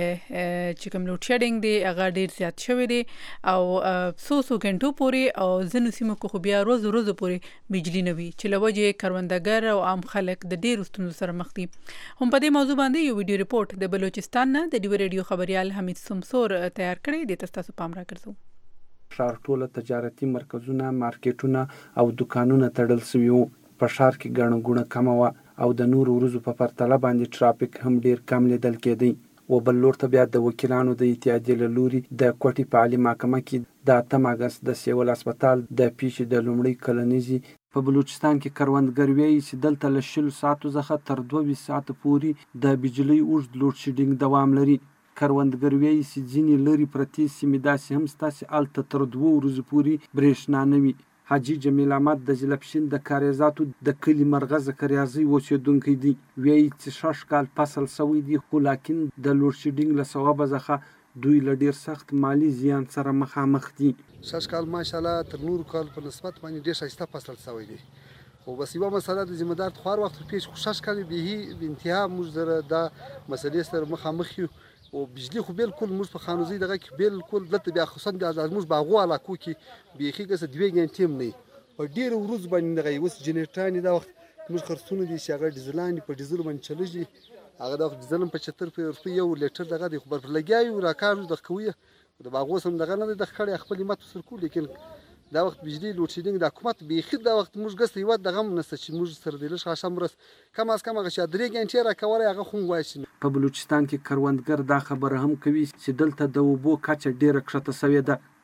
Speaker 2: چې کوم لوډ شیډینګ دی هغه ډیر زیات شوی دی او څو څو غنټو پورې او ځینو سیمو کې خو بیا روز روز پورې بجلی نه وي چې لوجه کروندګر او عام خلک د ډیر ستونزو سره مخ دي. هم په دې موضوع باندې یو ویډیو ریپورت د بلوچستان نه د ډیو ریډیو خبريال حمید سمسور تیار کړی دی. تاسو پام راکړئ.
Speaker 12: ښار ټوله تجارتي مرکزونه مارکیټونه او دکانونه تړل شوي وو. په ښار کې ګڼه ګوڼه کمه وه او د نورو ورځو په پرتله باندې ټرافیک هم ډیر کم لیدل کېدی. و بل لور ته بیا د وکیلانو د اتحادیې له لوري د کوټې په عالي محکمه کې د اتم اګست د سیول هسپتال د پیښې د لومړۍ کلنیزې په بلوچستان کې کروندګر وایي چې دلته له شلو ساعتو څخه تر دوه ویشت ساعته پورې د بجلۍ اوږد لوډ شیډینګ دوام لري. کروندګر وایي چې ځینې لرې پرتې سیمې داسې هم شته چې هلته تر دوو ورځو پورې برېښنا نه وي. حاجي جمیل احمد د ژلپشین د کاریزاتو د کلي مرغه زکریازۍ اوسېدونکی دی. وایي چې شش کال فصل شوی دی خو لاکن د لوډ شیډینګ له سببه څخه دوی له ډېر سخت مالي زیان سره مخامخ دي.
Speaker 13: شش کال ماشاءالله تر نورو کالو په نسبت باندې ډېر ښایسته فصل شوی دی خو بس یوه مسله د ذمه دار خوار وخت پیش خو شش کال بیخي بانتها موږ سره دا مسلې سره مخامخ یو او بجلی خو بالکل موږ په خانوزي دغه کې بالکل دلته بیا خصوصا د موږ باغو علاقو کې بیخي ګسه دوه غنټې هم نه په ډېر ورځ باندې دغه اوس جنریټران دا وخت موږ خرڅونه دي چې هغه ډیزلان په ډیزل باندې چلېږي هغه د ډیزل په چتر په روپۍ یو لیټر دغه د خبر پر لګیاو راکار د کوي د باغو سم دغه نه د خړې خپل مت سر کو لیکن دا وخت بجلی لوډ شیډینګ د حکومت بیخي دا وخت موږ ګسه یو د غم نسته چې موږ سره د لښه شم رس کم از کم هغه چې درې غنټې را کولای هغه خو وایي.
Speaker 12: په بلوچستان کې کروندګر دا خبره هم کوي چې دلته د اوبو کچه ډیره کښته شوې ده.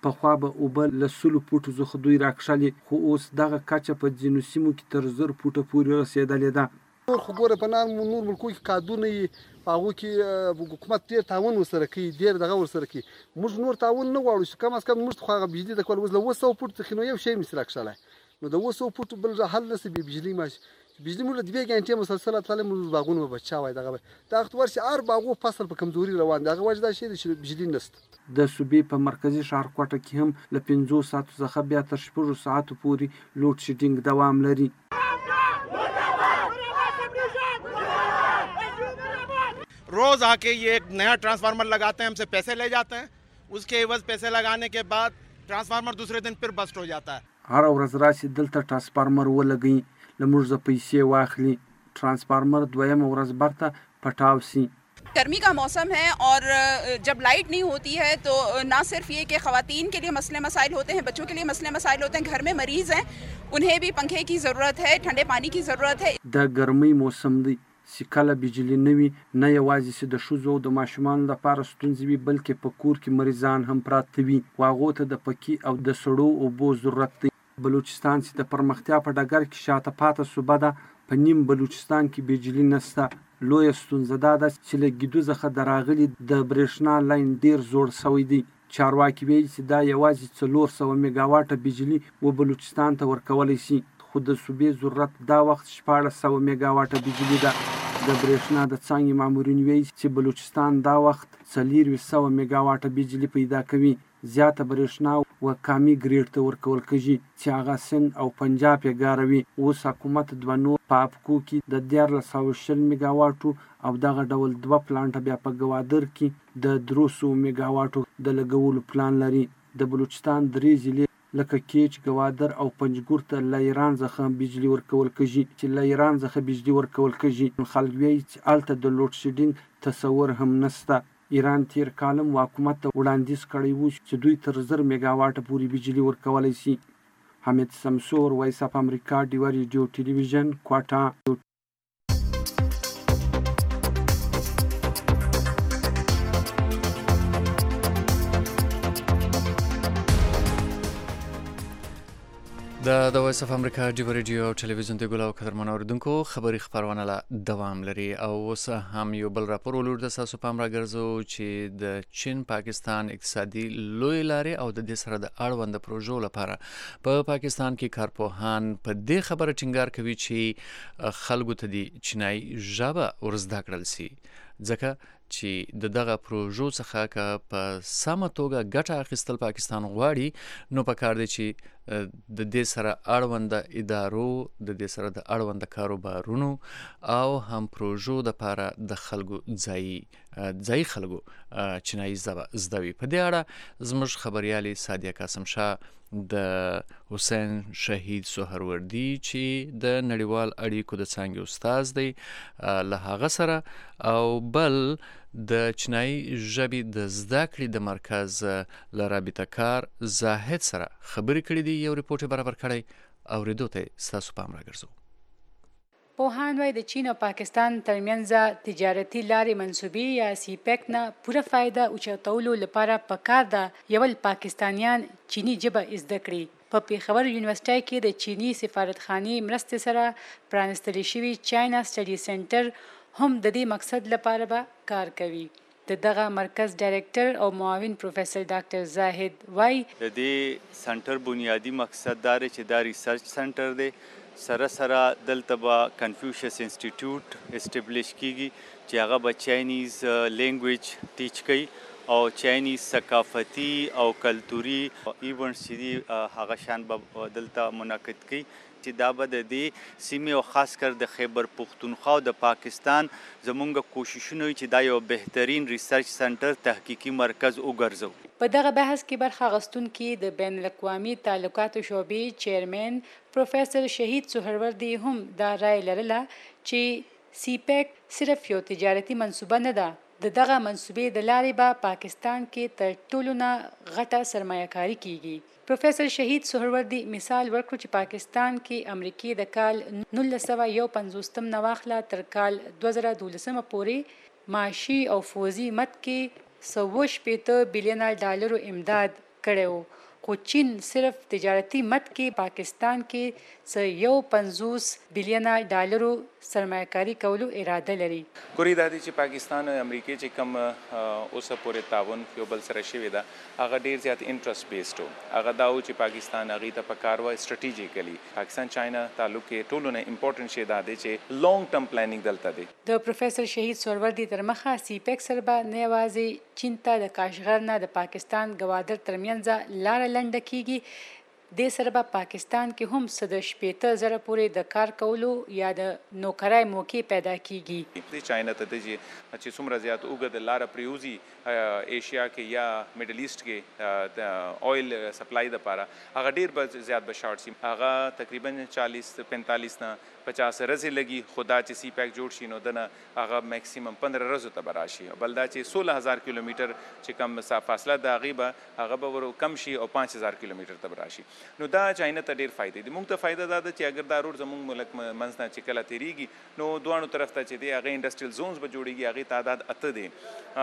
Speaker 12: پخوا به اوبه له سلو فوټو څخه دوی راکښلې، خو اوس دغه کچه په ځینو سیمو کې تر زر فوټه پورې رسېدلې ده.
Speaker 13: نور خو ګوره په نور نور ملکو کې کادونه یې په هغو کې حکومت ډېر تعاون ورسره کوي، ډېر دغه ورسره کوي. موږ نور تعاون نه غواړو چې کم از کم موږ خو هغه بجلي د کول اوس له اوه سوه فوټو څخه نو یو شی نشي راکښلی، نو د اوه سوه فوټو بل حل نشي بې بجلي ماشي. بجلي موږ له دوې ګنټې مسلسله تللی، موږ باغونه به بچا وای. دغه دا وخت ورشي هر باغو فصل په کمزوري روان دی، هغه وجه دا شی دی چې بجلي نشته. د صوبې په مرکزي ښار کوټه کې هم له پنځو ساعتو څخه بیا تر شپږو ساعتو پورې لوډ شیډینګ دوام لري.
Speaker 14: रोज आके ये एक नया ट्रांसफार्मर लगाते हैं, हमसे पैसे ले जाते हैं, उसके एवज पैसे लगाने के बाद ट्रांसफार्मर दूसरे दिन फिर बस्ट हो जाता है.
Speaker 12: هر ورځ راشي دلته ट्रांसफार्मر ولګي، له موږ ځ پیسې واخلي، ट्रांसफार्मر دویم ورځ برته پټاو سي.
Speaker 15: गर्मी का मौसम है और जब लाइट नहीं होती है तो ना सिर्फ ये कि ख़वातीन के लिए मसले मसाइल होते हैं, बच्चों के लिए मसले मसाइल होते हैं, घर में मरीज़ हैं, उन्हें भी पंखे की ज़रूरत है, ठंडे पानी की ज़रूरत है. د ګرمۍ موسم دی چې کله بجلي نه وي، نه یوازې چې د ښځو او د ماشومانو لپاره ستونزې وي، بلکې په کور کې مریضان هم پراته وي، خو هغو ته د پکې او د سړو اوبو ضرورت دی. بلوچستان چې د پرمختیا په ډګر کې شاته پاته صوبه ده، په نیم بلوچستان کې بجلي نشته. لویه ستونزه دا ده چې له ګیدو څخه د راغلي د برېښنا لاین ډېر زوړ شوی دی. چارواکي وایي چې دا یوازې څلور سوه میګاواټه بجلي و بلوچستان ته ورکولی شي، خو د صوبې ضرورت دا وخت شپاړس سوه میګاواټه بجلي ده. د برېښنا د څانګې مامورین وایي چې بلوچستان دا وخت څلېرویشت سوه میګاواټه بجلي پیدا کوي. زیاته برېښنا و کامي ګریډ ته ورکول کېږي چې هغه سند او پنجاب یې ګاروي. اوس حکومت دوه نور په اپکو کې د دیارلس سوه شل میګاواټو او دغه ډول دوه پلانټه بیا په ګوادر کې د درې سوه میګاواټو د لګولو پلان لري. د بلوچستان درې ضلعې لکه کیچ، ګوادر او پنجګور ته له ایران څخه بجلي ورکول کېږي، چې له ایران څخه بجلي ورکول کېږي. خلک وایي چې هلته د لوډ شیډینګ تصور هم نشته. ایران تیر کالم حکومت ته وړاندیز کړی و چې دوی تر زر میګاواټه پورې بجلي ورکولی شي. حمید سمسور، وایس اف امریکا، ډیوه ریډیو ټلویزیون، کوټه.
Speaker 3: د د وایس اف امریکا ډیوه ریډیو او ټلویزیون د ګلو قدرمنو اوریدونکو خبري خبرونه لا دوام لري او اوس هم یو بل راپور ولور د تاسو پام راګرځو چې د چین پاکستان اقتصادي لوی لارې او د دې سره د اړوند پروژو لپاره په پاکستان کې کارپوهان په دې خبره ټینګار کوي چې خلکو ته د چینای ژبه ورزده کړل سي، ځکه چې د دغه پروژو څخه که په سمه توګه ګټه اخیستل پاکستان غواړي، نو پکار دی چې د دې سره اړوند ادارو، د دې سره د اړوند کاروبارونو او هم پروژو د لپاره د خلکو ځایي ځایي خلکو چینایي ژبه زده وي. په دې اړه زموږ خبریالي سادیه قاسم شاه د حسین شهید سهروردي چې د نړیوال اړیکو د څانګې استاد دی له هغه سره او بل د چینایي ژبې د زده کړې د مرکز له رابطه کار زاهد سره خبرې کړې دي. یو ریپورټ برابر کړی، اورېدو ته ستاسو پام راګرځو.
Speaker 16: پوهان وایي د چین او پاکستان ترمنځ تجارتي لارې منصوبې یا سی پیک نه پوره فایده اوچتولو لپاره پکار ده یول پاکستانیان چینی ژبه زده کړي. په پیښور یونیورسيټي کې د چینی سفارتخانې مرستې سره پرانستل شوی چاینا سټډي سنټر هم د دې مقصد لپاره به کار کوي. د دغه مرکز ډایریکټر او معاون پروفیسور ډاکټر زاهد وای
Speaker 17: د دې سنټر بنیادی مقصد دا چې دا ریسرچ سنټر دی، سره سره دلته به کنفیوشس انسټیټیوټ اسټابلیش کیږي چې هغه به چاینیز لینګویج ټیچ کوي او چاینیز ثقافتي او کلتوري ایونټس چې هغه شان به دلته منعقد کوي چې دا به د دې سیمې او خاص کر د خیبر پختونخوا او د پاکستان زمونږ کوششونه چې دا یو بهترین ریسرچ سنټر تحقیقي مرکز وګرځو.
Speaker 16: په دغه بحث کې برخه اخیستونکي د بین الاقوامي تعلقاتو شعبې چیرمن پروفیسور شهید سهروردي هم دا رائے لرله چې سی پیک صرف یو تجارتي منصوبه نه ده، د دغه منصوبې د لارې به پاکستان کې تر ټولو نه غټه سرمایه‌کاري کیږي. پروفیسور شهید سهروردي مثال ورکړ چې پاکستان کې امریکای د کال نولس سوه یو پنځوستم نه واخله تر کال دوه زره دولسمه پورې معاشي او فوزي مد کې سوه شپېته بلین ډالرو امداد کړی و خو چین صرف تجارتي مد کې پاکستان کې څه یو پنځوس بلیونه ډالرو سرمایه‌کاري کولو اراده لري.
Speaker 18: ګورې دا دی چې پاکستان او امریکې چې کوم اوسه پورې تعاون یو بل سره شوی ده هغه ډیر زیات انټرست بیسډ و. هغه دا و چې پاکستان هغې ته پکار وه سټریټیجیکلی پاکستان چاینا تعلق کې ټولو نه امپورټنټ شی دا دی چې لانګ ټرم پلانینګ دلته دی.
Speaker 16: د پروفیسر شهید سهروردي تر مخه سیپیک سره به نه یوازې چین ته د کاشغر نه د پاکستان ګوادر ترمنځ لاره لنډه کیږي دې سره به پاکستان کې هم څه د شپېته زره پورې د کار کولو یا د نوکرۍ موقع پیدا کیږي.
Speaker 18: د چاینا ته دی چې څومره زیات اوږده لاره پریوزي ایشیا کې یا میډل ایسټ کې د اویل سپلای دپاره هغه ډیر به زیات به شارټ شي. هغه تقریبا چالیس پینتالیس نه پچاس ورځې لګي خو دا چې سی پیک جوړ شي نو دنه هغه میکسیمم پندره ورځو ته به راشي. بل دا چې سوله هزار کیلومیټر چې کم فاصله د هغې به هغه به ورو کم شي او پانچ هزار کیلومیټر ته به راشي. نو دا چاینا ته ډېر فایدې دي. موږ ته فایده دا ده چې اگر دا روډ زموږ ملک منځ نه چې کله تېرېږي نو دواړو طرف ته چې دی هغې انډسټریل زونز به جوړېږي. هغې تعداد اته دی.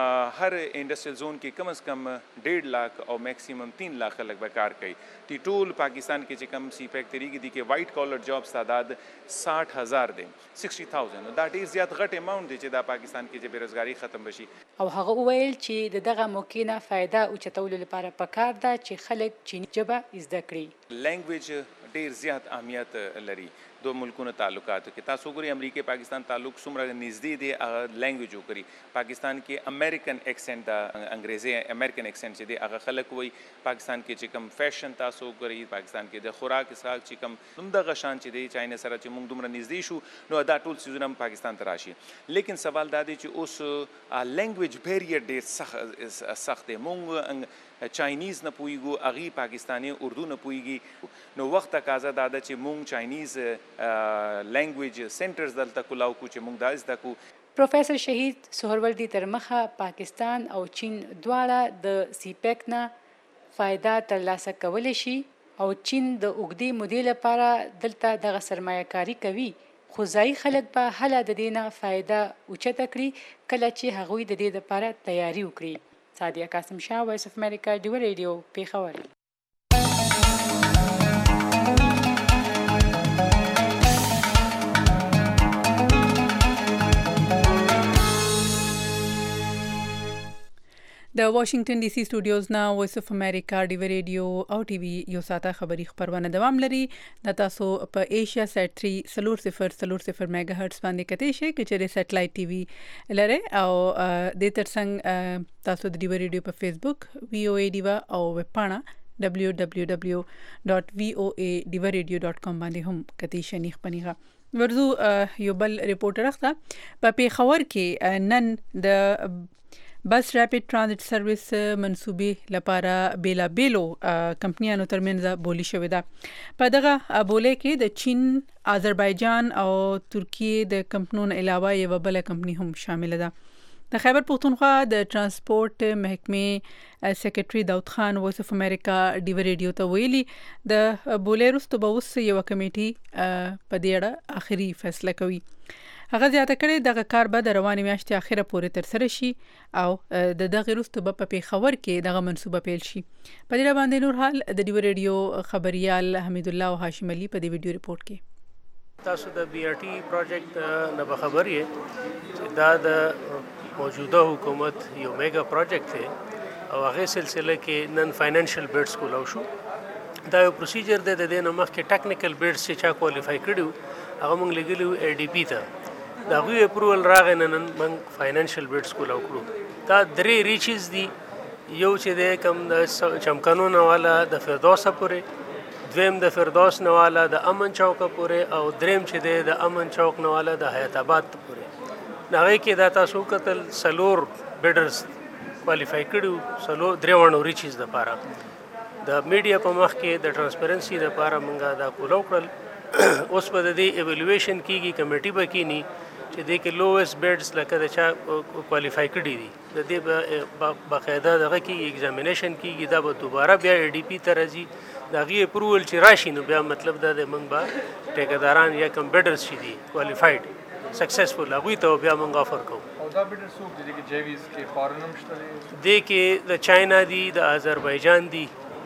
Speaker 18: هر انډسټریل زون کې کم از کم ډېړ لاک او میکسیمم تین لاک خلک به کار کوي. دی ټول پاکستان کې چې کم سی پیک تېرېږي دي کې وایټ کالر جابس تعداد ساٹھ هزار دی سکسٹی تھاؤزنډ. دا ډېر زیات غټ اماونټ دی چې دا پاکستان کې چې بېروزګاري ختم بشي.
Speaker 16: او هغه وویل چې د دغه موقع نه فایده اوچتولو لپاره پکار ده چې خلک چیني ژبه زده کړي.
Speaker 18: لینګویج ډېر زیات اهمیت لري دو ملکونو تعلقاتو کې. تاسو ګورئ امریکې پاکستان تعلق څومره نږدې دی هغه لینګویج وکړي. پاکستان کې امریکن ایکسنټ د انګریزي امریکن ایکسنټ چې دی هغه خلک وایي. پاکستان کې چې کوم فیشن تاسو ګورئ پاکستان کې د خوراک اسحاق چې کوم همدغه شان چې دی چاینا سره چې موږ دومره نږدې شو نو دا ټول څیزونه هم پاکستان ته راشي. لیکن سوال دا دی چې اوس لینګویج بیریر ډېر سخت سخت دی. موږ چاینیز نه پوهیږو هغې پاکستاني اردو نه پوهیږي. نو وخت تقاضا دا ده چې موږ چاینیز لینګویج سنټرز دلته کولاو کو چې موږ دا زده کو.
Speaker 16: پروفیسر شهید سهروردي تر مخه پاکستان او چین دواړه د سیپیک نه فایده ترلاسه کولی شي او چین د اوږدې مودې لپاره دلته دغه سرمایه‌کاري کوي خو ځایي خلک به هله د دې نه فایده اوچته کړي کله چې هغوی د دې لپاره تیاری وکړي. سادیه قاسم شاه وایس اف امریکا ډیو ریډیو پیښور.
Speaker 2: د واشنگټن ډي سي سټوډیوز نه وایس اف امریکا ډیو ریډیو او ټي وي یو ساته خبری خبرونه دوام لري. د تاسو په ایشیا سات تھری سلور صفر سلور صفر میگا هرتز باندې کتې شي چې سټلایټ ټي وي لري او د ترڅنګ تاسو د ډیو ریډیو په فیسبوک وی او ای ډیوا او ویب پاڼه دبلیو دبلیو دبلیو ډاٹ وی او ای ډیو ریډیو ډاٹ کام باندې هم کتې شي خپنیغه. ورزو یو بل ریپورټر اخته په پیښور کې نن د بس ریپډ ترانزیت سرویس منسوبې لپاره بیلا بیلو کمپنیانو ترمنځ بولی شوې ده. په دغه بولې کې د چین، آذربایجان او ترکیې د کمپنیونو علاوه یو بل کمپنی هم شامل ده. د خیبر پختونخوا د ترانسپورت محکمې سیکریټري داود خان وایس اف امریکا ډیو ریډیو ته ویلي د بولې وروسته به اوس یو کمیټي په دې اړه آخري فیصله کوي. هغه زیاته کړې دغه کار به د روانې میاشتې اخره پورې ترسره شي او د دغه وروسته به په پیښور کې دغه منصوبه پیل شي. په دې باندې نور حال د ډیو ریډیو خبريال حمید الله او هاشم علي په دې ویډیو ریپورت کې.
Speaker 19: تاسو د بي ار ټي پروجیکټ نه خبر یې چې دا د موجوده حکومت یو میگا پروجیکټ دی او هغه سلسله کې نن فاینانشل بیډز کولاو شو. دا یو پروسیجر دی د دې نه مخکې ټیکنیکل بیډز چې چا کوالیفای کړي هغه موږ لګلو اي ډي پی ته. دا غوی اپروول راغی نن موږ فاینانشل بیډز کولاو کړو. دا درې ریچز دي. یو چې د کم د چمکنونه والا د فردوسه پورې، دویم د فردوس نه والا د امن چوک پورې او دریم چې د امن چوک نه والا د حیات آباد پورې. هغه کې دا تاسو کتل سلور بیډرز کوالیفای کړو سلو درې وړو ریچز د پاره. د میډیا په مخ کې د ترانسپیرنسي لپاره موږ دا کولاو کړل. اوس په دې ایوالویشن کېږي کمیټي به کېنی چې د کې لوویسټ بیډز لکه د چا کوالیفای کړي دي د دې باقاعده دغه کې ایگزامینیشن کېږي. دا به دوباره بیا ای ډي پی ته راځي. د هغې اپروول چې راشي نو بیا مطلب دا د موږ به ټیکهداران یا کوم بیډرز چې دي کوالیفایډ سکسسفل هغوی ته بیا موږ آفر کوو.
Speaker 8: او دا بیډر څوک دي چې جیویز کې فارن هم شته دي؟
Speaker 19: دې کې د چاینا دي، د آذربایجان دي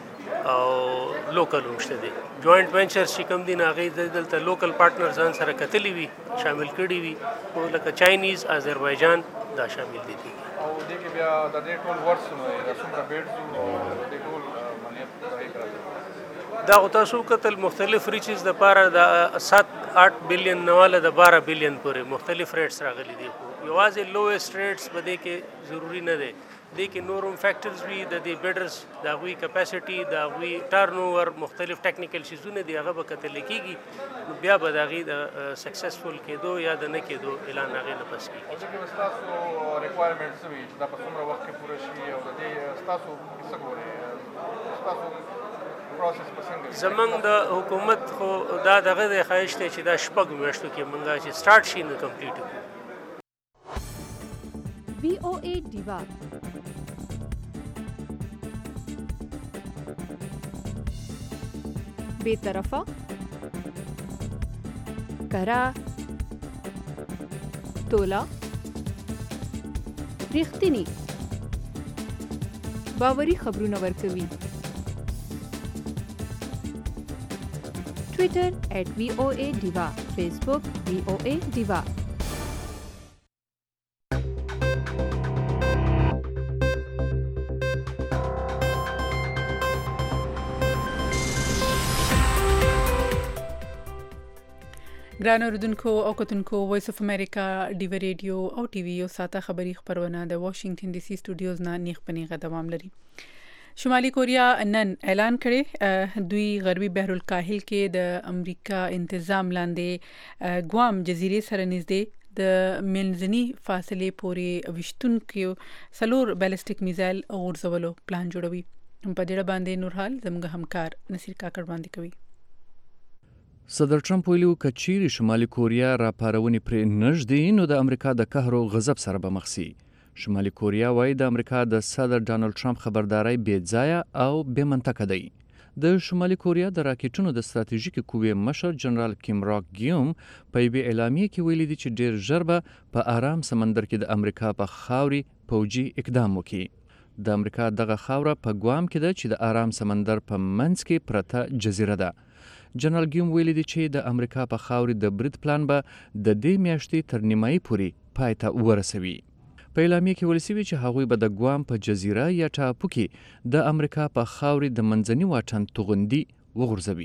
Speaker 19: او لوکل هم شته دي. جوائنټ وینچرز چې کوم دي نه هغې دلته لوکل پارټنر ځان سره کتلي وي، شامل کړي وي، او لکه چاینیز، آذربایجان دا شامل دي.
Speaker 20: او دې کې بیا د دې ټول ورسونه د څومره بیډز او د دې ټول مالیات راځي
Speaker 19: دا خو تاسو کتل مختلف ریچز د پاره د سات آټ بلین نواله د بارہ بلین پورې مختلف ریټس راغلي دي. یوازې لویسټ ریټس به دې کې ضروری نه دی، دې کې نور هم فیکټرز وي، د دې بیډرز د هغوی کپاسټي، د هغوی ټرن اوور، مختلف ټیکنیکل شیزونه دي، هغه به کتل کېږي، نو بیا به د هغې د سکسسفل کېدو یا د نه کېدو اعلان هغې نه پس کېږي.
Speaker 20: او دې کې ستاسو ریکوایرمنټ څه وي چې دا په څومره وخت کې پوره شي، او د دې ستاسو څه ګورئ، ستاسو پروسس په څنګه؟
Speaker 19: زمونږ د حکومت خو دا دغه دی خواهش دی چې دا شپږ میاشتو کې مونږ چې سټارټ شي نو کمپلیټ کړو.
Speaker 1: وی او ای ډیوا بے طرفه کرا تولا ریښتینی باوري خبرونه ورکوي. ټویټر ایٹ وی او اے ډیوا، فیسبوک وی او اے ډیوا.
Speaker 2: ګران اوریدونکو او کتونکو، وایس اف امریکا ډیوی ریډیو او ټي وي یو ساته خبری خبرونه د واشنگټن ډي سي سټوډیوز نه نیغ پنیغه دوام لري. شمالي کوریا نن اعلان کړي دوی غربي بحر الکاهل کې د امریکا انتظام لاندې ګوام جزیرې سره نږدې د منځني فاصلې پورې وشتونکو سلور بالستیک میزایل غورځولو پلان جوړوي. په دې باندې نورحال زموږ همکار نصیر کاکړ باندې کوي.
Speaker 3: صدر ټرمپ ویلي و که چیرې شمالي کوریا راپارونې پرې نږدې نو د امریکا د قهر او غضب سره به مخ شي. شمالي کوریا وایي د امریکا د صدر ډانلډ ټرمپ خبرداري بې ځایه او بې منطقه دی. د شمالي کوریا د راکټونو د ستراتیژیکي قوې مشر جنرال کیم راک ګیوم په یوې اعلامیه کې ویلي دي چې ډیر ژر به په آرام سمندر کې د امریکا په خاورې پوجي اقدام وکړي. د امریکا دغه خاوره په ګوام کې ده چې د آرام سمندر په منځ کې پرته جزیره ده. جنرال ګیوم ویلي دي چې د امریکا په خاورې د برید پلان به د دې میاشتې تر نیمایي پورې پای ته ورسوي. په اعلامیه کې ویل شوي چې هغوی به د ګوام په جزیره یا ټاپو کې د امریکا په خاورې د منځني واټن توغندي وغورځوي.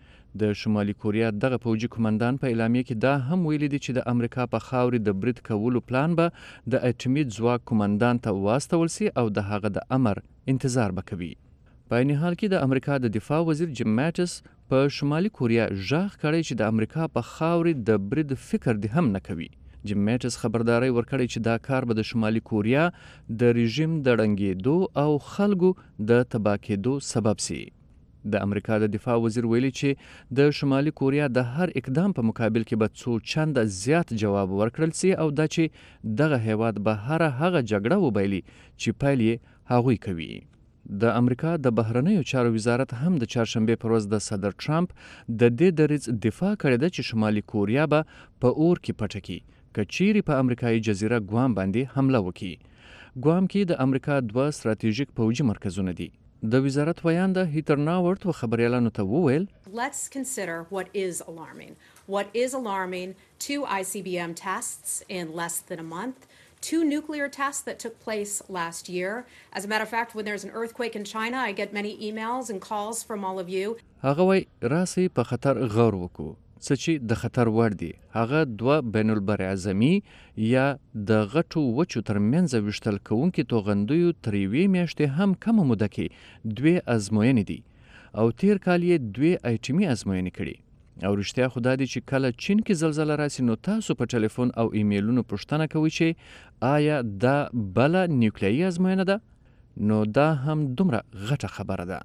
Speaker 3: د شمالي کوریا دغه پوجي کمانډان په اعلامیه کې دا هم ویلي دي چې د امریکا په خاورې د برید کولو پلان به د اټومي ځواک کمانډان ته واستول سي او د هغه د امر انتظار به کوي. په عین حال کې د امریکا د دفاع وزیر جیم ماټس په شمالي کوریا ژغ کړی چې د امریکا په خاورې د برید فکر دې هم نه کوي. جیم ماټس خبرداري ورکړی چې دا کار به د شمالي کوریا د رژیم د ړنګېدو او خلکو د تباه کېدو سبب سي. د امریکا د دفاع وزیر ویلي چې د شمالي کوریا د هر اقدام په مقابل کې به څو چنده زیات جواب ورکړل سي او دا چې دغه هیواد به هر هغه جګړه وبایلي چې پیل یې هغوی کوي. د امریکا د بهرنیو چارو وزارت هم د چهارشنبه پر ورځ د صدر ټرمپ د دې دریځ دفاع کړې ده چې شمالي کوریا به په اور کې پټه کړي که چیرې په امریکایي جزیره ګوام باندې حمله وکړي. ګوام کې د امریکا دوه ستراتیژیک پوجي مرکزونه دي. د وزارت ویانده هیتر ناورت و خبريالانو ته وویل
Speaker 21: Let's consider what is alarming. What is alarming, two I C B M tests in less than a month. Two nuclear tests that took place last year. As a matter of fact, when there's an earthquake in China, I get many emails and calls from all of you.
Speaker 3: هغه وای راسي په خطر غور وکړو. څه چې د خطر وړ دي هغه دوه بین البراعظمي یا د غټو وچو ترمنځ وشتل کوونکي توغندیو تر یوې میاشتې هم کمه موده کې دوی ازموینې دي او تیر کال یې دوی ایټمي ازموینې کړي. او رښتیا خو دا دی چې کله چین کې زلزله راسي نو تاسو په ټلیفون او ایمیلونو پوښتنه کوئ چې آیا دا بله نیوکلیایي ازموینه ده؟ نو دا هم دومره غټه خبره ده.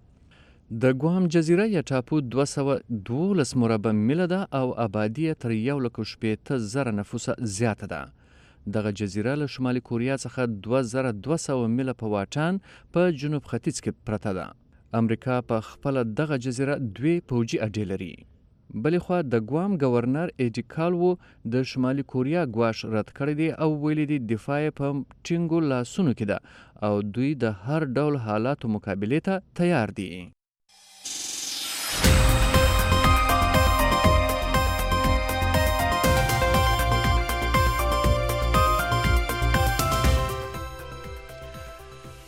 Speaker 3: د ګوام جزیره یا ټاپو دوه سوه دولس مربع میله ده او آبادي یې تر یو لک شپېته زره نفوسه زیاته ده. دغه جزیره له شمالي کوریا څخه دوه زره دوه سوه میله په واټن په جنوب ختیځ کې پرته ده. امریکا په خپله دغه جزیره دوی پوجي اډې لري. بلې خوا د ګوام گورنر ایډي کالوو د شمالي کوریا ګواښ رد کړی دی او ویلي دي دفاع په ټینګو لاسونو کې ده او دوی د هر ډول حالاتو مقابلې ته تیار دي.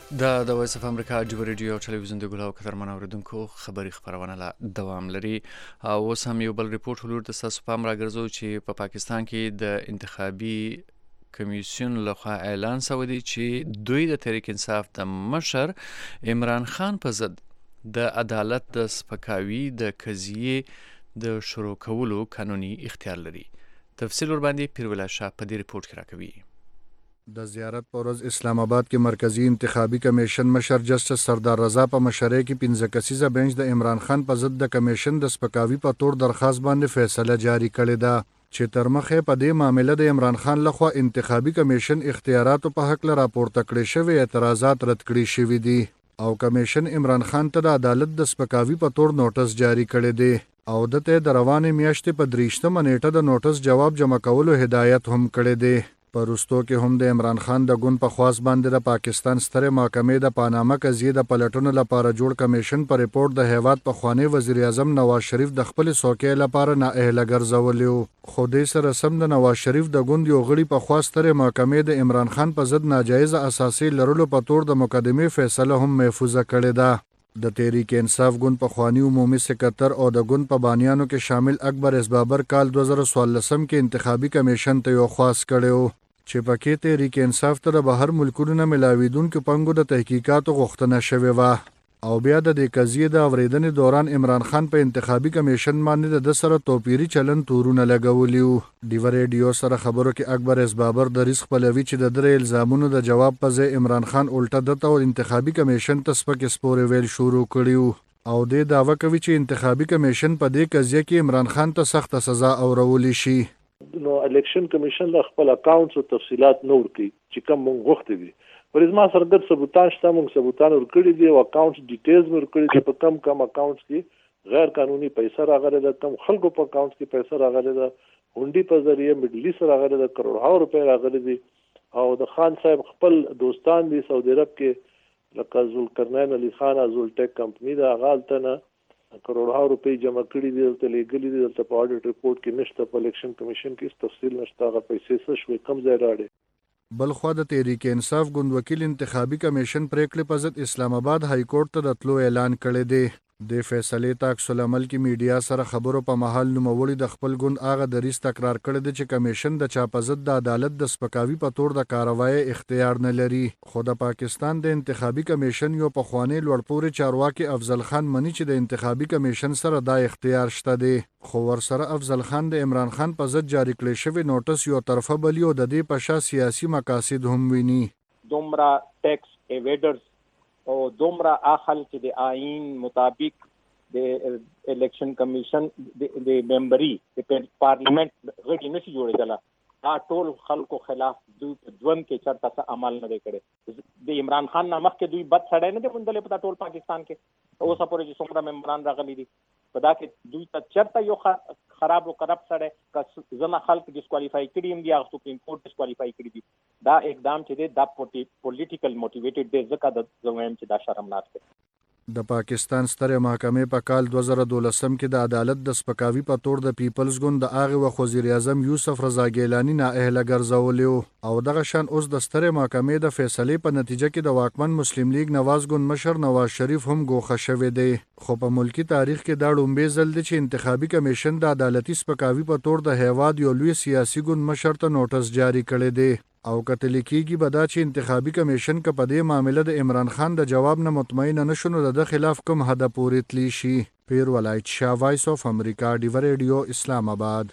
Speaker 3: دا د وایس اف امریکا جوړ ریډیو او ټلویزیون د ګلاو کترمن اوریدونکو خبری خبرونه لا دوام لري او اوس هم یو بل ریپورت ولور د تاسو پام راګرځو چې په پا پاکستان کې د انتخابي کمیسیون لخوا اعلان شوی دی چې دوی د تحریک انصاف د مشر عمران خان په ضد د عدالت د سپکاوي د قضیې د شروع کولو قانوني اختیار لري. تفصیل ور باندې پیرولا شاه په دې ریپورت کې راکوي.
Speaker 4: د زیارت پر ورځ اسلام آباد کې مرکزی انتخابي کمیشن مشر جسټس سردار رضا په مشرۍ کې پنځه کسیزه بنچ د عمران خان په ضد د کمیشن د سپکاوي په تور درخواست باندې فیصله جاری کړې ده چې تر مخه په دې معاملې د عمران خان لخوا انتخابي کمیشن اختیاراتو په حق ل راپورته کړي شوی اعتراضات رد کړي شوی دي او کمیشن عمران خان ته د عدالت د سپکاوي په تور نوټس جاری کړی دی او دته د روانې میاشتې په درېشتمه نیټه د نوټس جواب جمع کولو هدایت هم کړی دی. پروستو کې هم د عمران خان د ګوند په خواست باندې د پاکستان ستره محکمې د پاناما قضیې د پلټونو لپاره جوړ کمیشن پر ریپورت د هیواد په خوانی وزیر اعظم نواز شریف د خپل سوکې لپاره نااهله ګرځولیو. خو دې سره سم د نواز شریف د ګوند یو غړي په خواست ستره محکمې د عمران خان په ضد ناجایز اساسي لرلو په تور د مقدمې فیصله هم محفوظه کړې ده. د تحریک انصاف ګوند په خوانی عمومي سکرټر او د ګوند په بانیانو کې شامل اکبر اسبابر کال دو هزار څوارلس کې انتخابي کمیشن ته یو خواست کړو چې پکې تحریک انصاف ته بهر ملکونو نه ملاویدونکو پنګو د تحقیقاتو غوښتنه شوې وه او بیا د دې قضیې د اورېدنې دوران عمران خان په انتخابي کمیشن باندې د سره توپیری چلن تورونه لګولیو. ډیو ریډیو سره خبرو کې اکبر اسبابر د ریس خپلوي چې د درې الزامونو د جواب په ځای عمران خان الټه دته او انتخابي کمیشن ته سپک سپورې ویل شروع کړیو او د داوا کوي چې انتخابي کمیشن په دې قضیه کې عمران خان ته سخت سزا اورولې شي.
Speaker 5: نو الیکشن کمیشن له خپل اکاونټس او تفصيلات نور کړي چې کوم مونږ غوښتي دي پر ازما سرګر ثبوتان شته مونږ ثبوتان ورکړي دي او اکاونټس ډیټیلز ورکړي چې په کم کم اکاونټس کې غیر قانوني پیسې راغلي ده کم خلکو په اکاونټس کې پیسې راغلي ده هونډي په ذریعہ مډل ایست راغلي ده کروڑو روپے راغلي دي او د خان صاحب خپل دوستان دي سعودي عرب کې لکه ذوالقرنین علي خان ازولټیک کمپنی دا غالته نه کروڑو روپے جمع کړي دي ته لګلي دي ته په اډیټ ریپورت کې نشته په الیکشن کمیشن کې تفصیل نشته هغه پیسې څه شوي کم ځای راړي.
Speaker 4: بل خو د تحریک انصاف ګوند وکیل انتخابي کمیشن پریکړې په ضد اسلام آباد های کورټ ته راتلو اعلان کړی دی. د فیصلې ته عکس العمل کې میډیا سره خبرو په محل نوموړي د خپل ګوند هغه دریس تکرار کړی دی چې کمیشن د چا په ضد د عدالت د سپکاوي په تور د کاروایی اختیار نه لري. خو د پاکستان د انتخابي کمیشن یو پخوانی لوړپوړي چارواکي افضل خان منی چې د انتخابي کمیشن سره دا اختیار شته دی خو ورسره افضل خان د عمران خان په ضد جاری کړی شوی نوټس یو طرفه بلی او د دې په شا سیاسي مقاصد هم ویني.
Speaker 22: دومره ټیکس ایویډرز او دومره اخل چې د آئین مطابق د الیکشن کمیشن د ممبري د پارلیمنت غړي نشي جوړېدل دا ټول خلکو خلاف دوی په ژوند کې چرته څه عمل نه کړي. د عمران خان نامخ کې دوی بد سړی نه دی مونږ په ټول پاکستان کې اوس پورې چې څومره ممبران راغلي دي په دا کې دوی ته چرته یو خراب او کرپټ سړی که زنه خلک ډیسکوالیفای کړي هم دي هغه سپریم کورټ ډیسکوالیفای کړي دي دا اقدام چې دی دا پولیټیکل موټیویټډ دی ځکه د زموږ چې دا شرمناک دی.
Speaker 4: د پاکستان ستره محکمې په کال دو هزار دولسم کې د عدالت د سپکاوي په تور د پیپلز ګوند د هغه وخت وزیر اعظم یوسف رضا ګیلانی نااهله ګرځولیو او دغه شان اوس د ستره محکمې د فیصلې په نتیجه کې د واکمن مسلم لیگ نواز ګوند مشر نواز شریف هم ګوښه شوی دی. خو په ملکی تاریخ کې دا لومبې ځل دی چې انتخابي کمیشن د عدالتي سپکاوي په تور د هیواد یو لوی سیاسي ګوند مشر ته نوټس جاری کړی دی او کتل کېږي به دا چې انتخابي کمیشن که په دې معاملې د عمران خان د جواب نه مطمئن نه شونو د خلاف کوم حد پورې تلی شي. پیر ولایت شاه وایس اف امریکا ډیو ریډیو اسلام آباد.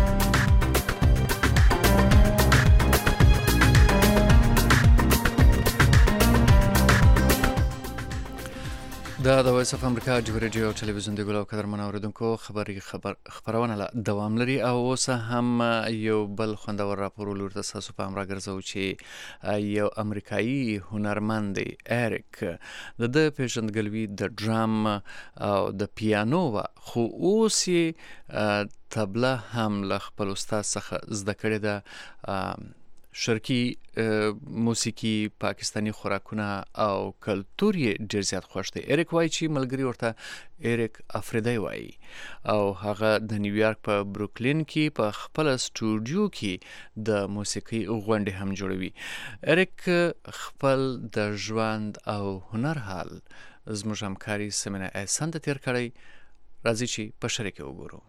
Speaker 3: دا د وایس اف امریکا جوړ ریډیو او ټلویزیون دی ګلو قدر منوریدونکو خبري خبر خبرونه لا دوام لري او اوس هم یو بل خوندور راپور لور تاسو په امر راګرځو چې یو امریکایي هنرمند دی اریک د د پیژندګلوي د ډرام او د پیانو خو اوس یې تبله هم له خپل استاد څخه زده کړې ده شرقي موسیقي، پاکستانی خوراکونه او کلتور یې ډیر زیات خوښ دی. اریک وایي چې ملګری ورته اریک افریدی وایي او هغه د نیویارک په بروکلین کې په خپل سټوډیو کې د موسیقي غونډې هم جوړوي. اریک خپل د ژوند او هنر حال زموږ همکاري سمینه احسان ته تیر کړی. راځي چې په شریک وګورو.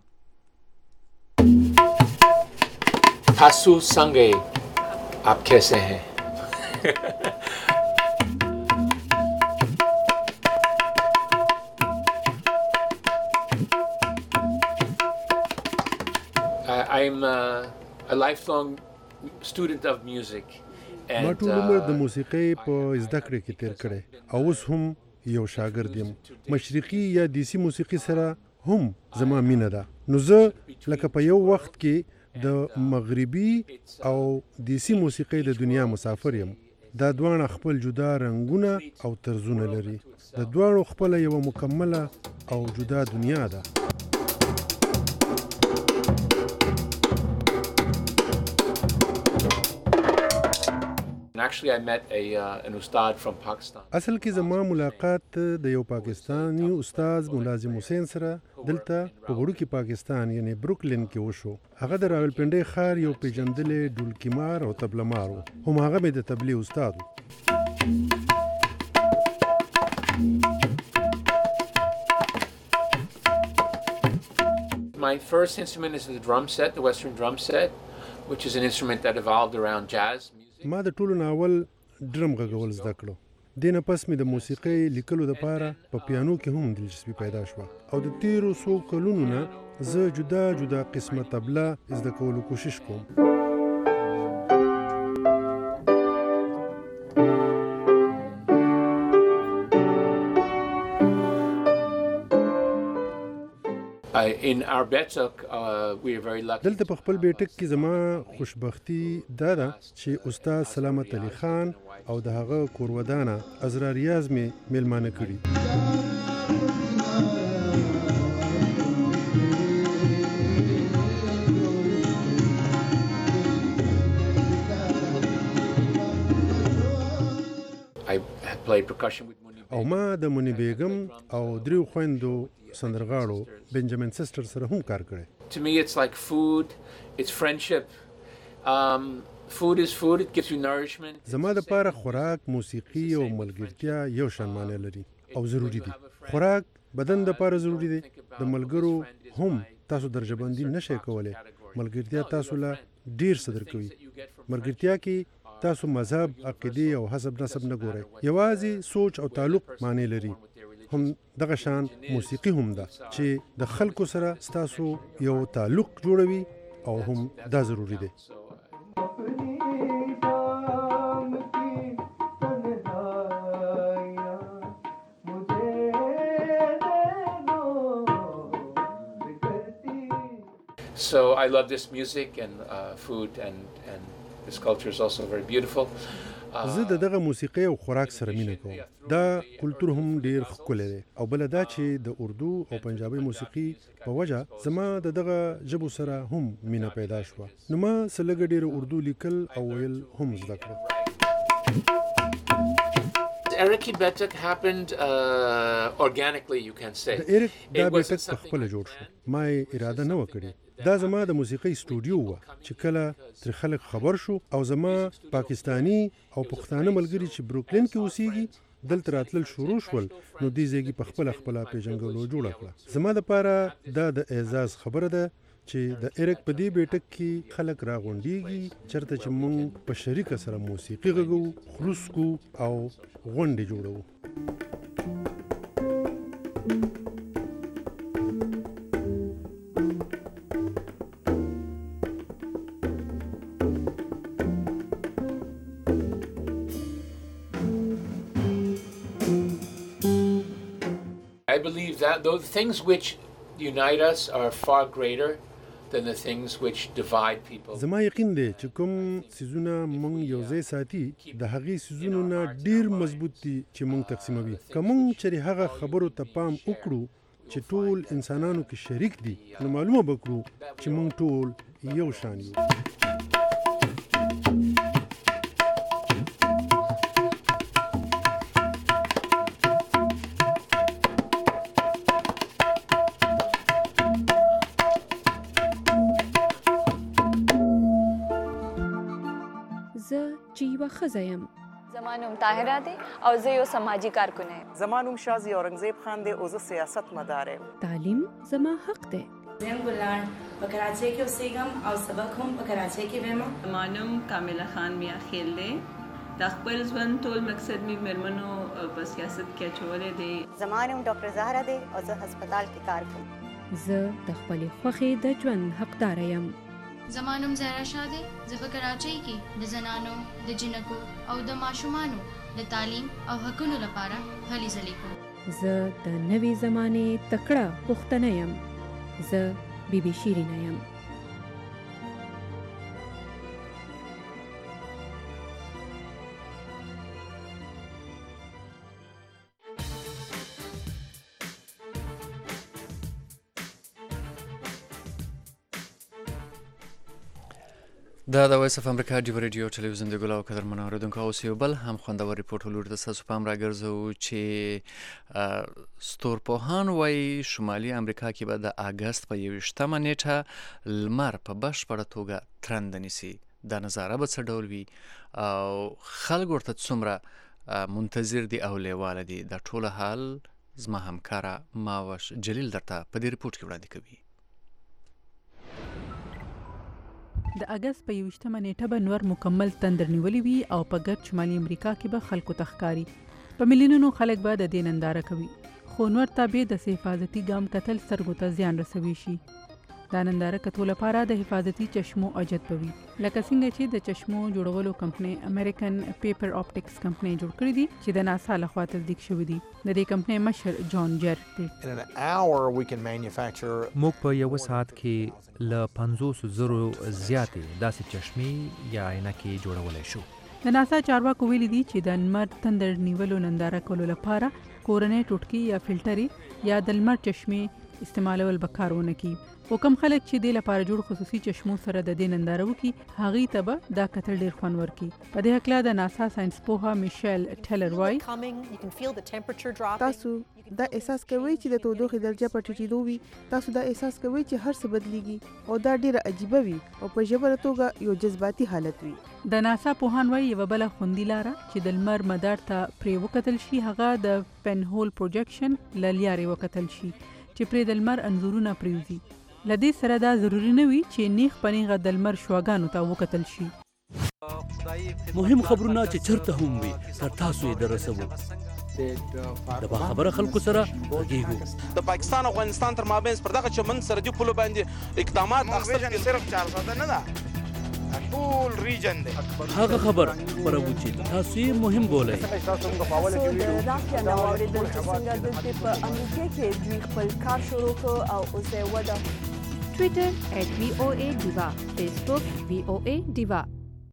Speaker 6: تاسو څنګه आप कैसे हैं? I'm uh, a lifelong student of music.
Speaker 7: ما ټول عمر د موسیقۍ په زده کړه کې تیر کړی او اوس هم یو شاګرد یم. مشرقي یا دیسي موسیقي سره هم زما مینه ده. نو زه لکه په یو وخت کې د مغربي او دیسي موسیقۍ د دنیا مسافر یم. دا دواړه خپل جدا رنگونه او طرزونه لري. د دواړو خپل یو مکمله او جدا دنیا ده.
Speaker 6: Actually, I met a, uh, an ustad from Pakistan.
Speaker 7: اصل کې زما ملاقات د یو پاکستانی استاد ملازم حسین سره دلته په وړوکي پاکستان یعنی بروکلین کې وشو. هغه د راولپنډۍ ښار یو پیژندلې ډولکیمار او طبلمار و. هم هغه مې د طبلې استاد و.
Speaker 6: My first instrument is the drum set, the Western drum set, which is an instrument that evolved around jazz.
Speaker 7: ما د ټولو ناول ډرم غږول زده کړو. دې نه پس مې د موسیقۍ لیکلو دپاره په پیانو کې هم دلچسپي پیدا شوه او د تیرو څو کلونو نه زه جدا جدا قسمه طبله زده کولو کوشش کوم.
Speaker 6: In our Betuk, uh, we are very lucky.
Speaker 7: دلته په خپل بیټک کې زما خوشبختی دا ده چې استاد سلامت علي خان او د هغه کورودانه ازرا ریاض مې میلمانه کړي.
Speaker 6: I have played percussion with Muni
Speaker 7: او ما د منی بیگم او دریو خويندو سندرغاړو بنجامین سیسټر سره هم کار کړی.
Speaker 6: To me it's like food, it's friendship. Um, food is food, it gives you nourishment.
Speaker 7: زما د پاره خوراک، موسیقي او ملګرتیا یو شان معنی لري او ضروری دي. خوراک بدن د پاره ضروری دي. د ملګرو هم تاسو درجه بندي نشئ کولای. ملګرتیا تاسو له ډیر صدر کوي. ملګرتیا کې تاسو مذهب، عقیده او حسب نسب نه ګورئ. یوازې سوچ او تعلق معنی لري. هم دغه شان موسیقي هم ده چې د خلکو سره ستاسو یو تعلق جوړوي او هم دا ضروری دی.
Speaker 6: So I love this music and uh, food and and this culture is also very beautiful.
Speaker 7: زه د دغه موسیقي او خوراک سره مینه کوم. دا کلتور هم ډیر ښکلی دی او بله دا چې د اردو او پنجابي موسیقي په وجه زما د دغه ژبو سره هم مینه پیدا شوه. نو ما څه لږه ډیره اردو لیکل او ویل هم زده کړه.
Speaker 6: Eric Betuk happened uh, organically, you can say.
Speaker 7: د ایرک دا بیټک په خپله جوړ شو. ما یې اراده نه وکړې. دا زما د موسیقۍ سټوډیو وه چې کله تر خلک خبر شو او زما پاکستانی او پښتانه ملګري چې بروکلین کې اوسېږي دلته راتلل شروع شول. نو دې ځایګي په خپله خپله پیژنګلو جوړه کړه. زما دپاره دا د اعزاز خبره ده چې د ایرک په دې بیټک کې خلک راغونډېږي چېرته چې موږ په شریکه سره موسیقي غږو، خلوص کو او غونډې جوړوو.
Speaker 6: I believe that those things which unite us are far greater than the things which divide people.
Speaker 7: زما یقین دی چې کوم سيزونه مونږ یو ځای ساتي د هغې سيزونو نه ډیر مضبوط دي چې مونږ تقسیموي. که مونږ چېرې هغه خبرو ته پام وکړو چې ټول انسانانو کې شریک دي نو معلومه به کړو چې مونږ ټول یو شان یو.
Speaker 9: ښځه یم.
Speaker 11: زما نوم طاهره دی او زه یو سماجي کارکونه یم.
Speaker 23: زما نوم شازي اورنګزیب خان دی او زه سیاست مدار یم.
Speaker 9: تعلیم زما حق دی.
Speaker 24: زم ګلان په کراچۍ کې اوسېږم او سبق هم په کراچۍ کې وایم.
Speaker 25: زما نوم کامله خان میا خیل دی. د خپل ژوند ټول مقصد مې مېرمنو په سیاست کې اچولی دی.
Speaker 26: زما نوم ډاکټر زهره دی او زه هسپتال کې کار کوم.
Speaker 9: زه د خپلې خوښې د ژوند حقداره یم.
Speaker 27: زما نوم زهرا شاه دی. زه په کراچۍ کې د زنانو د جنکو او د ماشومانو د تعلیم او حقونو لپاره هلې ځلې کوم.
Speaker 9: زه د نوې زمانې تکړه پښتنه یم. زه بیبي شیرینه یم.
Speaker 3: دا د وایس اف امریکا ډیو ریډیو ټلویزیون د ګلاو قدر منوردونکو اوس یو بل هم خوندور ریپورټ ولور د تاسو پام راګرځو چې ستورپوهان وایي شمالي امریکا کې به د اګست په یویشتمه نیټه لمر په بشپړه توګه ترند نیسي. دا نظاره به څه ډول وي او خلک ورته څومره منتظر دي او لیواله دي؟ دا ټول حال زما همکاره ماوش جلیل درته په دې ریپورټ کې وړاندې کوي.
Speaker 2: د اګست په یویشتمه نیټه به نور مکمل تندر نیولی وي او په ګرد شمالي امریکا کې به خلکو ته ښکاري. په میلیونونو خلک به د دې ننداره کوي، خو نور تابع د حفاظتي ګام کتل سترګو ته زیان رسوي شي. دا ننداره کتو لپاره د حفاظتي چشمو اجت به وي، لکه څنګه چې د چشمو جوړولو کمپنۍ امریکن پیپر اپټکس کمپنۍ جوړ کړې دي چې د ناسا لخوا تصدیق شوی دي. د دې کمپنۍ مشر جان جرک دی.
Speaker 8: موږ په یو ساعت کې له پنځوس زرو زیاتې داسې چشمې یا عینکې جوړولی شو.
Speaker 2: د ناسا چارواکو ویلي دي چې د لمر تندر نیولو ننداره کولو لپاره کورنۍ ټوټکي یا فلټرې یا د لمر چشمې استعمالول به کار ونه کړي. خو کوم خلک چې دې لپاره جوړ خصوصي چشمو سره د دې ننداره وکړي هغوی ته به دا کتل ډېر خوند ورکړي. په دې هکله د ناسا ساینس پوهه میشل ټیلر وایي
Speaker 28: تاسو دا احساس کوئ چې د تودوخې درجه په ټیټېدو وي. تاسو دا احساس کوئ چې هر څه بدلیږي او دا ډېره عجیبه وي او په ژوره توګه یو جذباتي حالت وي.
Speaker 2: د ناسا پوهان وایي یوه بله خوندي لاره چې د لمر مدار ته پرې وکتل شي هغه د پن هول پروجیکشن له لارې وکتل شي چې پرې د لمر انځورونه پرېوځي. له دې سره دا ضروري نه وي چې نیغ په نیغه د لمر شواګانو ته وکتل شي.
Speaker 29: مهم خبرونه چې چرته هم وي تر تاسو یې دررسوو. د باخبره خلکو سره غږیږو.
Speaker 14: د پاکستان او افغانستان تر مابین پر دغه چمن سرحدي پولو باندې اقدامات اخیستل صرف چار ساده نه ده، ټول ریجن دی.
Speaker 29: هغه خبر خبرو چې تاسو یې مهم بولئ.
Speaker 1: د راکیا نو اوریدل چې څنګه د په امریکا کې دوی خپل کار شروع کړ او اوس یې وده.
Speaker 9: ټویټر ایٹ وی او ای دیوا، فیسبوک وی او ای دیوا.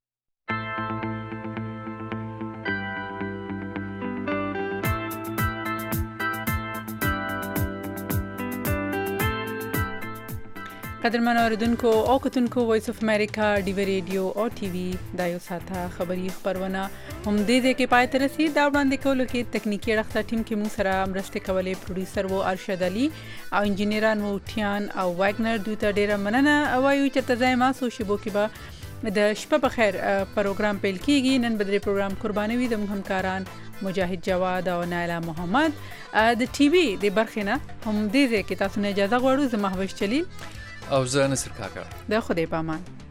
Speaker 2: قدرمن اوریدونکو او کتونکو وایس اف امریکا ډیو ریډیو او ټي وي دا یو ساته خبري خبرونه هم دې دې کې پای ته رسید. دا وړاندې کولو کې تکنیکی اړخته ټیم کې مو سره مرسته کولې پروډوسر وو ارشد علي او انجینران وو ټیان او واګنر. دوی ته ډیره مننه وایو چې تاسو ما سو شبو کې به د شپه په خیر پروګرام پیل کیږي. نن بدري پروګرام قربانوي د همکاران مجاهد جواد او نایلا محمد. د ټي وي د برخې نه هم دې دې کې تاسو نه اجازه غواړو. زه مهوش چلیل
Speaker 3: او زه نصر کاکا.
Speaker 2: د خدای پامان.